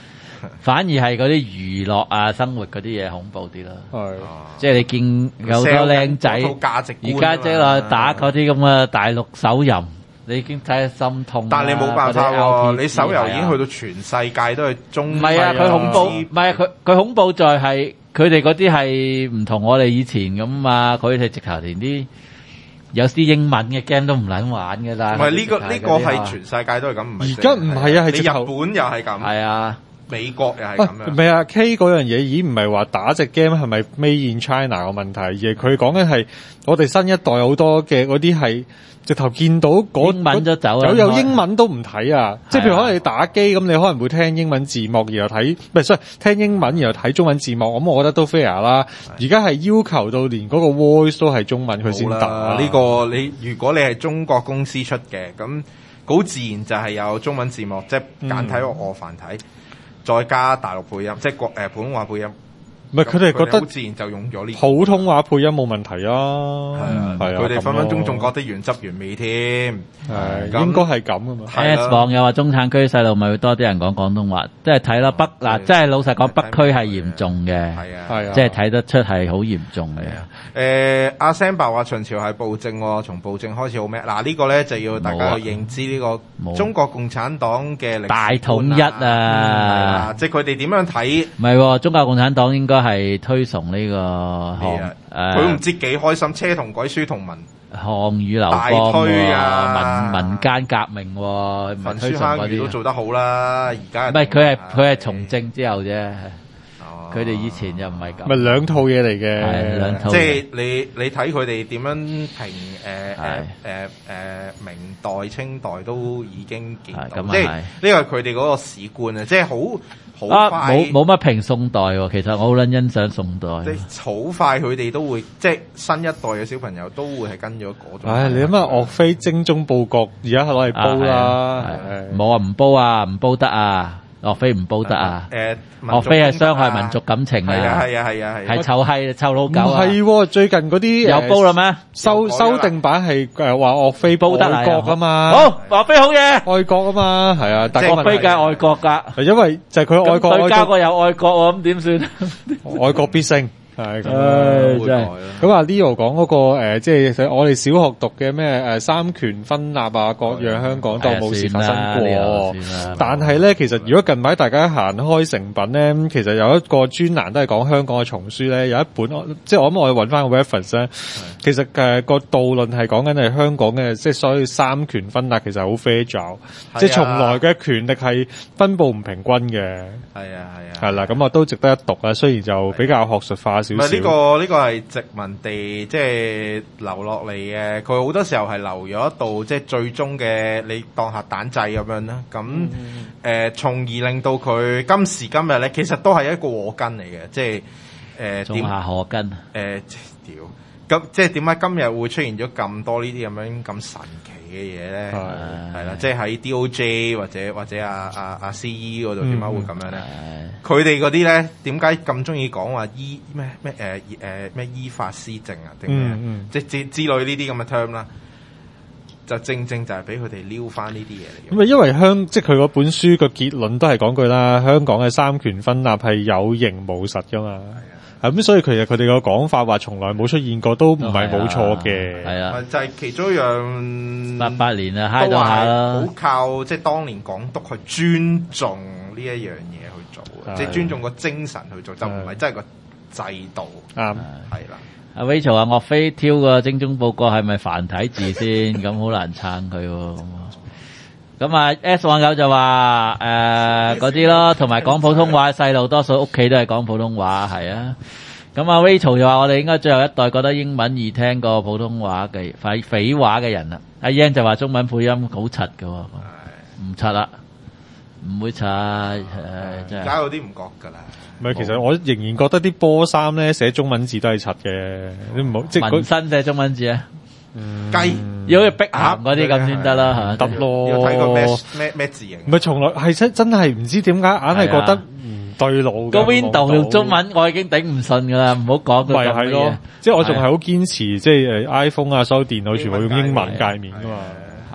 反而係嗰啲娛樂啊、生活嗰啲嘢恐怖啲咯。 係， 即係你見有好多靚仔， 嗰套價值觀而家即係話打嗰啲咁嘅大陸手遊，你已經睇得心痛啦。 但係你冇辦法嗰啲喎， L P G 你手遊已經去到全世界都係中。 唔係啊，佢恐怖，唔係佢佢恐怖在係佢哋嗰啲係唔同我哋以前咁啊，佢哋直頭連啲有啲英文嘅 game 都唔撚玩㗎啦。 唔係呢個呢個係全世界都係咁，唔係而家唔係啊，係你日直頭本又係咁， 係啊。 美國又係啊咁樣。 唔係啊，K 嗰樣嘢已經唔係話打隻 game 係咪 Made in China 嘅問題，而係佢講緊係我哋新一代好多嘅嗰啲係直頭見到嗰英文都走啦有有英文都唔睇啊！即係譬如可能你打機咁，你可能會聽英文字幕，然後睇唔係，sorry，聽英文然後睇中文字幕，咁我覺得都 fair 啦。而家係要求到連嗰個 voice 都係中文佢先得啊！ 呢個你如果你係中國公司出嘅，咁好自然就係有中文字幕，即係簡體我繁體。再加大陸配音，即係國誒普通話配音。 唔係佢哋覺得好自然就用咗呢普通話配音冇問題啊， 係啊， 係啊， 佢哋分分鐘仲覺得得原汁原味添。 係咁應該係咁噶嘛。 係啦 S 網友話中產區細路咪會多啲人講廣東話，即係睇啦北嗱，即係老實講北區係嚴重嘅， 係啊， 係啊， 即係睇得出係好嚴重嘅。 誒阿 Sam 伯話秦朝係暴政喎，從暴政開始好咩？嗱呢個咧就要大家去認知呢個中國共產黨嘅歷史大統一觀係啊啦，！即係佢哋點樣睇？ 唔係喎，中國共產黨應該係推崇呢個係啊項佢唔知幾開心，車同鬼書同文誒項羽劉大邦推啊喎，民民間革命喎，唔係焚推書崇嗰啲。 坑儒都做得好啦，而家唔係佢係佢係從政之後啫， 哦佢哋以前就唔係咁。 咪兩套嘢嚟係兩嘅， 套即係你你睇佢哋點樣評誒誒係誒誒明代清代都已經見到， 係咁啊即係係呢個係佢哋嗰個史觀啊！即係好好啊， 快， 冇冇乜評宋代喎，其實我好撚欣賞宋代。 即係好快佢哋都會，即係新一代嘅小朋友都會係跟咗嗰種。 唉，你諗下岳飛精忠報國，而家係攞嚟煲啦， 係冇啊，唔煲啊，唔煲得啊，岳飛唔煲得啊， 誒， 岳飛係傷害民族感情係啊啊， 係啊係啊係啊係臭閪臭老唔狗啊， 係喎，最近嗰啲有煲啦咩？ 修修訂版係誒話岳飛煲得啊愛國啊嘛， 好，岳飛好嘢， 愛國啊嘛，係啊，但係岳個問題飛梗係愛國㗎， 係因為就係佢愛國咁對家愛國個有愛國喎，咁點算？ 愛國必勝。係咁唉樣。 真係咁啊，Leo 講嗰個誒，即係我哋小學讀嘅咩誒三權分立啊，各樣香港當冇事發生過。 算啦但係咧，其實如果近排大家行開誠品咧，其實有一個專欄都係講香港嘅叢書咧，有一本即係我諗我哋揾翻個 reference 咧，其實誒個導論係講緊係香港嘅，即係所謂三權分立其實好 fragile，即係從來嘅權力係分佈唔平均嘅。 係啊係啊。 係啦，咁啊都值得一讀啊，雖然就比較學術化少少。 唔係呢個呢個係殖民地即係留落嚟嘅，佢好多時候係留咗一道即係最終嘅你當核彈掣咁樣啦。咁誒，從而令到佢今時今日咧，其實都係一個禍根嚟嘅，即係誒種下禍根。 誒屌咁即係點解今日會出現咗咁多呢啲咁樣咁神奇嘅嘢咧？係啦，即係喺 D O J 或者或者阿阿阿 C E 嗰度點解會咁樣咧？佢哋嗰啲咧點解咁中意講話依咩咩誒誒咩依法施政啊？定咩？即係之之類呢啲咁嘅 term 啦，就正正就係俾佢哋撩翻呢啲嘢嚟。 咁啊，因為香即係佢嗰本書個結論都係講句啦，香港嘅三權分立係有形無實噶嘛。咁所以其實佢哋個講法話從來冇出現過，都唔係冇錯嘅。 係啊， 就係其中一樣。 八八年啊，嗨到下啦。 好靠即係當年港督去尊重呢一樣嘢去做，即係尊重個精神去做，就唔係真係個制度。 啱， 係啦。 阿 Rachel 話岳飛挑個精忠報國係咪繁體字先？咁好難撐佢喎。咁啊 S 網友就話誒嗰啲咯，同埋講普通話細路多數屋企都係講普通話，係啊。咁啊 Rachel 就話我哋應該最後一代覺得英文易聽過普通話嘅廢匪話嘅人啦。阿 Yan 就話中文配音好柒㗎喎，唔柒啦，唔會柒誒真係。 而家嗰啲唔覺㗎啦。 唔係，其實我仍然覺得啲波衫咧寫中文字都係柒嘅，你唔好即係紋身寫中文字啊。 雞要好似碧咸嗰啲咁先得啦，係得咯。 要睇個咩咩咩字形。 唔係從來係真真係唔知點解，硬係覺得唔對路。 個 Window 用中文我已經頂唔順㗎啦，唔好講佢咁嘅嘢。 即係我仲係好堅持，即係誒 iPhone 啊，所有電腦全部用英文界面㗎嘛。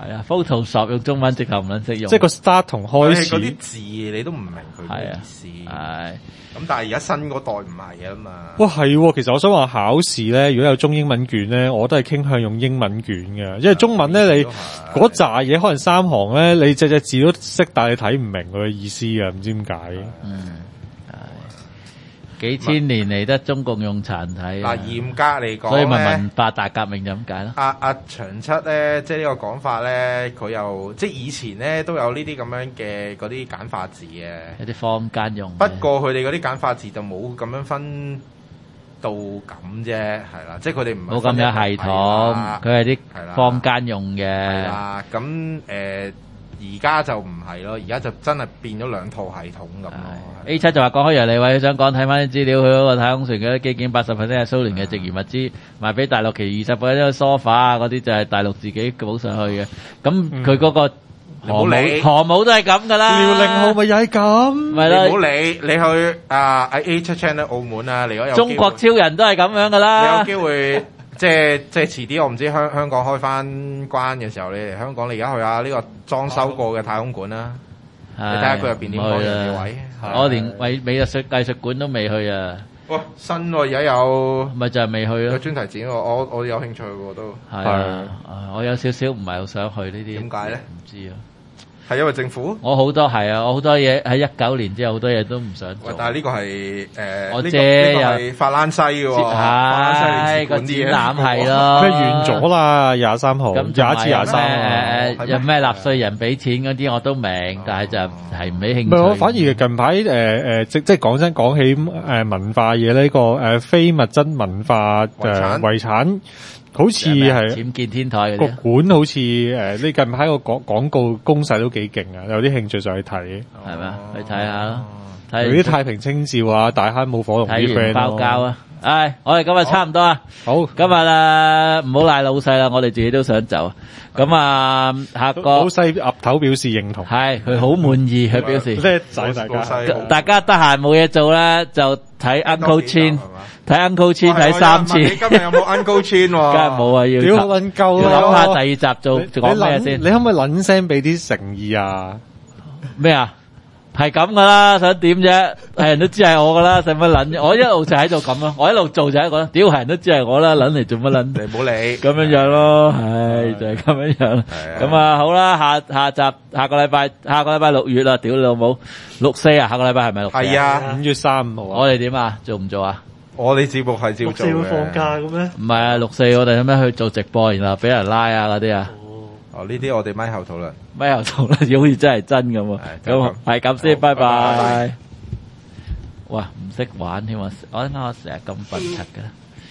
係啊 ，Photoshop 用中文直頭唔撚識用， 即係個 start 同開始嗰啲字你都唔明佢嘅意思。 係咁但係而家新嗰代唔係啊嘛。 哇，係喎！其實我想話考試咧，如果有中英文卷咧，我都係傾向用英文卷嘅，因為中文咧你嗰扎嘢可能三行咧，你隻隻字都識，但係你睇唔明佢嘅意思啊，唔知點解。 嗯，係幾千年嚟得中共用殘體。 嗱，嚴格嚟講所以咪咧文化大革命就咁解咯。 阿阿長七咧，即係呢個講法咧，佢又即係以前咧都有呢啲咁樣嘅嗰啲簡化字嘅， 有啲坊間用。 不過佢哋嗰啲簡化字就冇咁樣分到咁啫，係啦，即係佢哋唔係冇咁有系統，佢係啲坊間用嘅。 係啦，咁誒而家就唔係咯，而家就真係變咗兩套系統咁咯。 A 七就話講開楊利偉，佢想講睇翻啲資料，佢嗰個太空船嘅機件八十 percent 係蘇聯嘅剩餘物資，賣俾大陸，其餘二十 percent 梳化啊嗰啲就係大陸自己補上去嘅。咁佢嗰個航母航母都係咁噶啦， 遼寧號咪又係咁， 咪啦。 唔好理，你去啊喺 A 七 channel 澳門啊，你如果有中國超人都係咁樣噶啦。 你有機會即係即係遲啲，我唔知香香港開翻關嘅時候，你嚟香港，你而家去下呢個裝修過嘅太空館啦。你睇下佢入邊點多人嘅位， 我連美美術藝術館都未去啊！ 哇，新喎，而家有咪就係未去咯。 有專題展喎，我我有興趣喎都。 係啊，我有少少唔係好想去呢啲。 點解咧？ 唔知啊。 係因為政府？ 我好多係啊，我好多嘢喺一九年之後好多嘢都唔想做。 但係呢個係誒， 我借又係法蘭西嘅喎，法蘭西歷史館啲展覽係咯， 咩完咗啦？廿三號， 咁廿一至廿三誒，有咩納稅人俾錢嗰啲我都明，但係就係唔俾興趣。 唔係，我反而近排誒誒，即即係講真講起誒文化嘢呢個誒非物質文化誒遺產。好似係僭建天台嘅個館，好似誒，你近排個廣廣告攻勢都幾勁啊！有啲興趣上去睇， 係咪？去睇下咯， 睇啲太平清醮啊、大坑舞火龍啲 friend 包膠啊！唉，我哋今日差唔多啊， 好， 今日啊唔好賴老細啦，我哋自己都想走。咁啊，下個老細岌頭表示認同， 係佢好滿意，佢表示叻仔大家， 大家得閒冇嘢做咧，就睇 Uncle Chin，睇 Uncle Chin 睇三次。 你今日有冇 Uncle Chin 喎？ 梗係冇啊，要屌撚夠啦！ 諗下第二集做做講咩先？ 你可唔可以撚聲俾啲誠意啊？ 咩啊？係咁噶啦，想點啫？係人都知係我噶啦，使乜撚？我一路就喺度咁咯，我一路做就喺度，屌係人都知係我啦，撚嚟做乜撚？ 你唔好理， 咁樣樣咯，係就係咁樣樣。咁啊好啦，下下集下個禮拜下個禮拜六月啦，屌你老母六四啊，下個禮拜係咪六四？ 係啊， 五月三號啊。 我哋點啊？做唔做啊？ 我哋節目係照做嘅。 六四會放假嘅咩？ 唔係啊，六四我哋咁樣去做直播，然後俾人拉啊嗰啲啊。 哦，呢啲我哋咪後討論。 咪後討論，好似真係真咁喎。咁係咁先，拜拜。哇，唔識玩添啊！我啱啱成日咁笨柒嘅。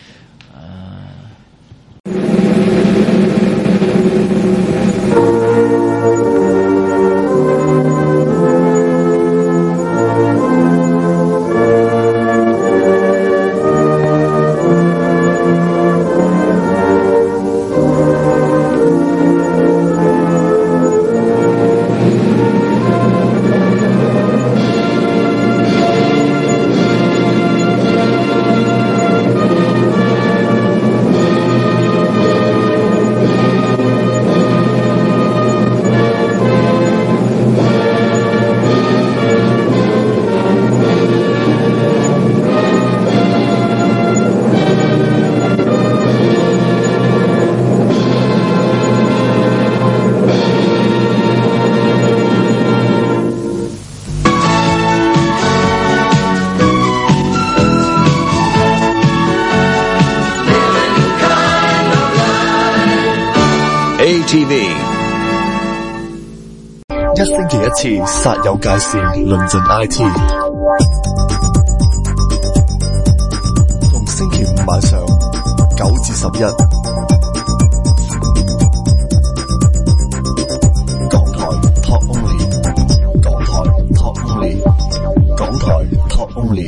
A T V 一星期一次殺友界線，論盡 I T。逢星期五晚上九至十一，港台 Talk Only， 港台 Talk Only， 港台 Talk Only。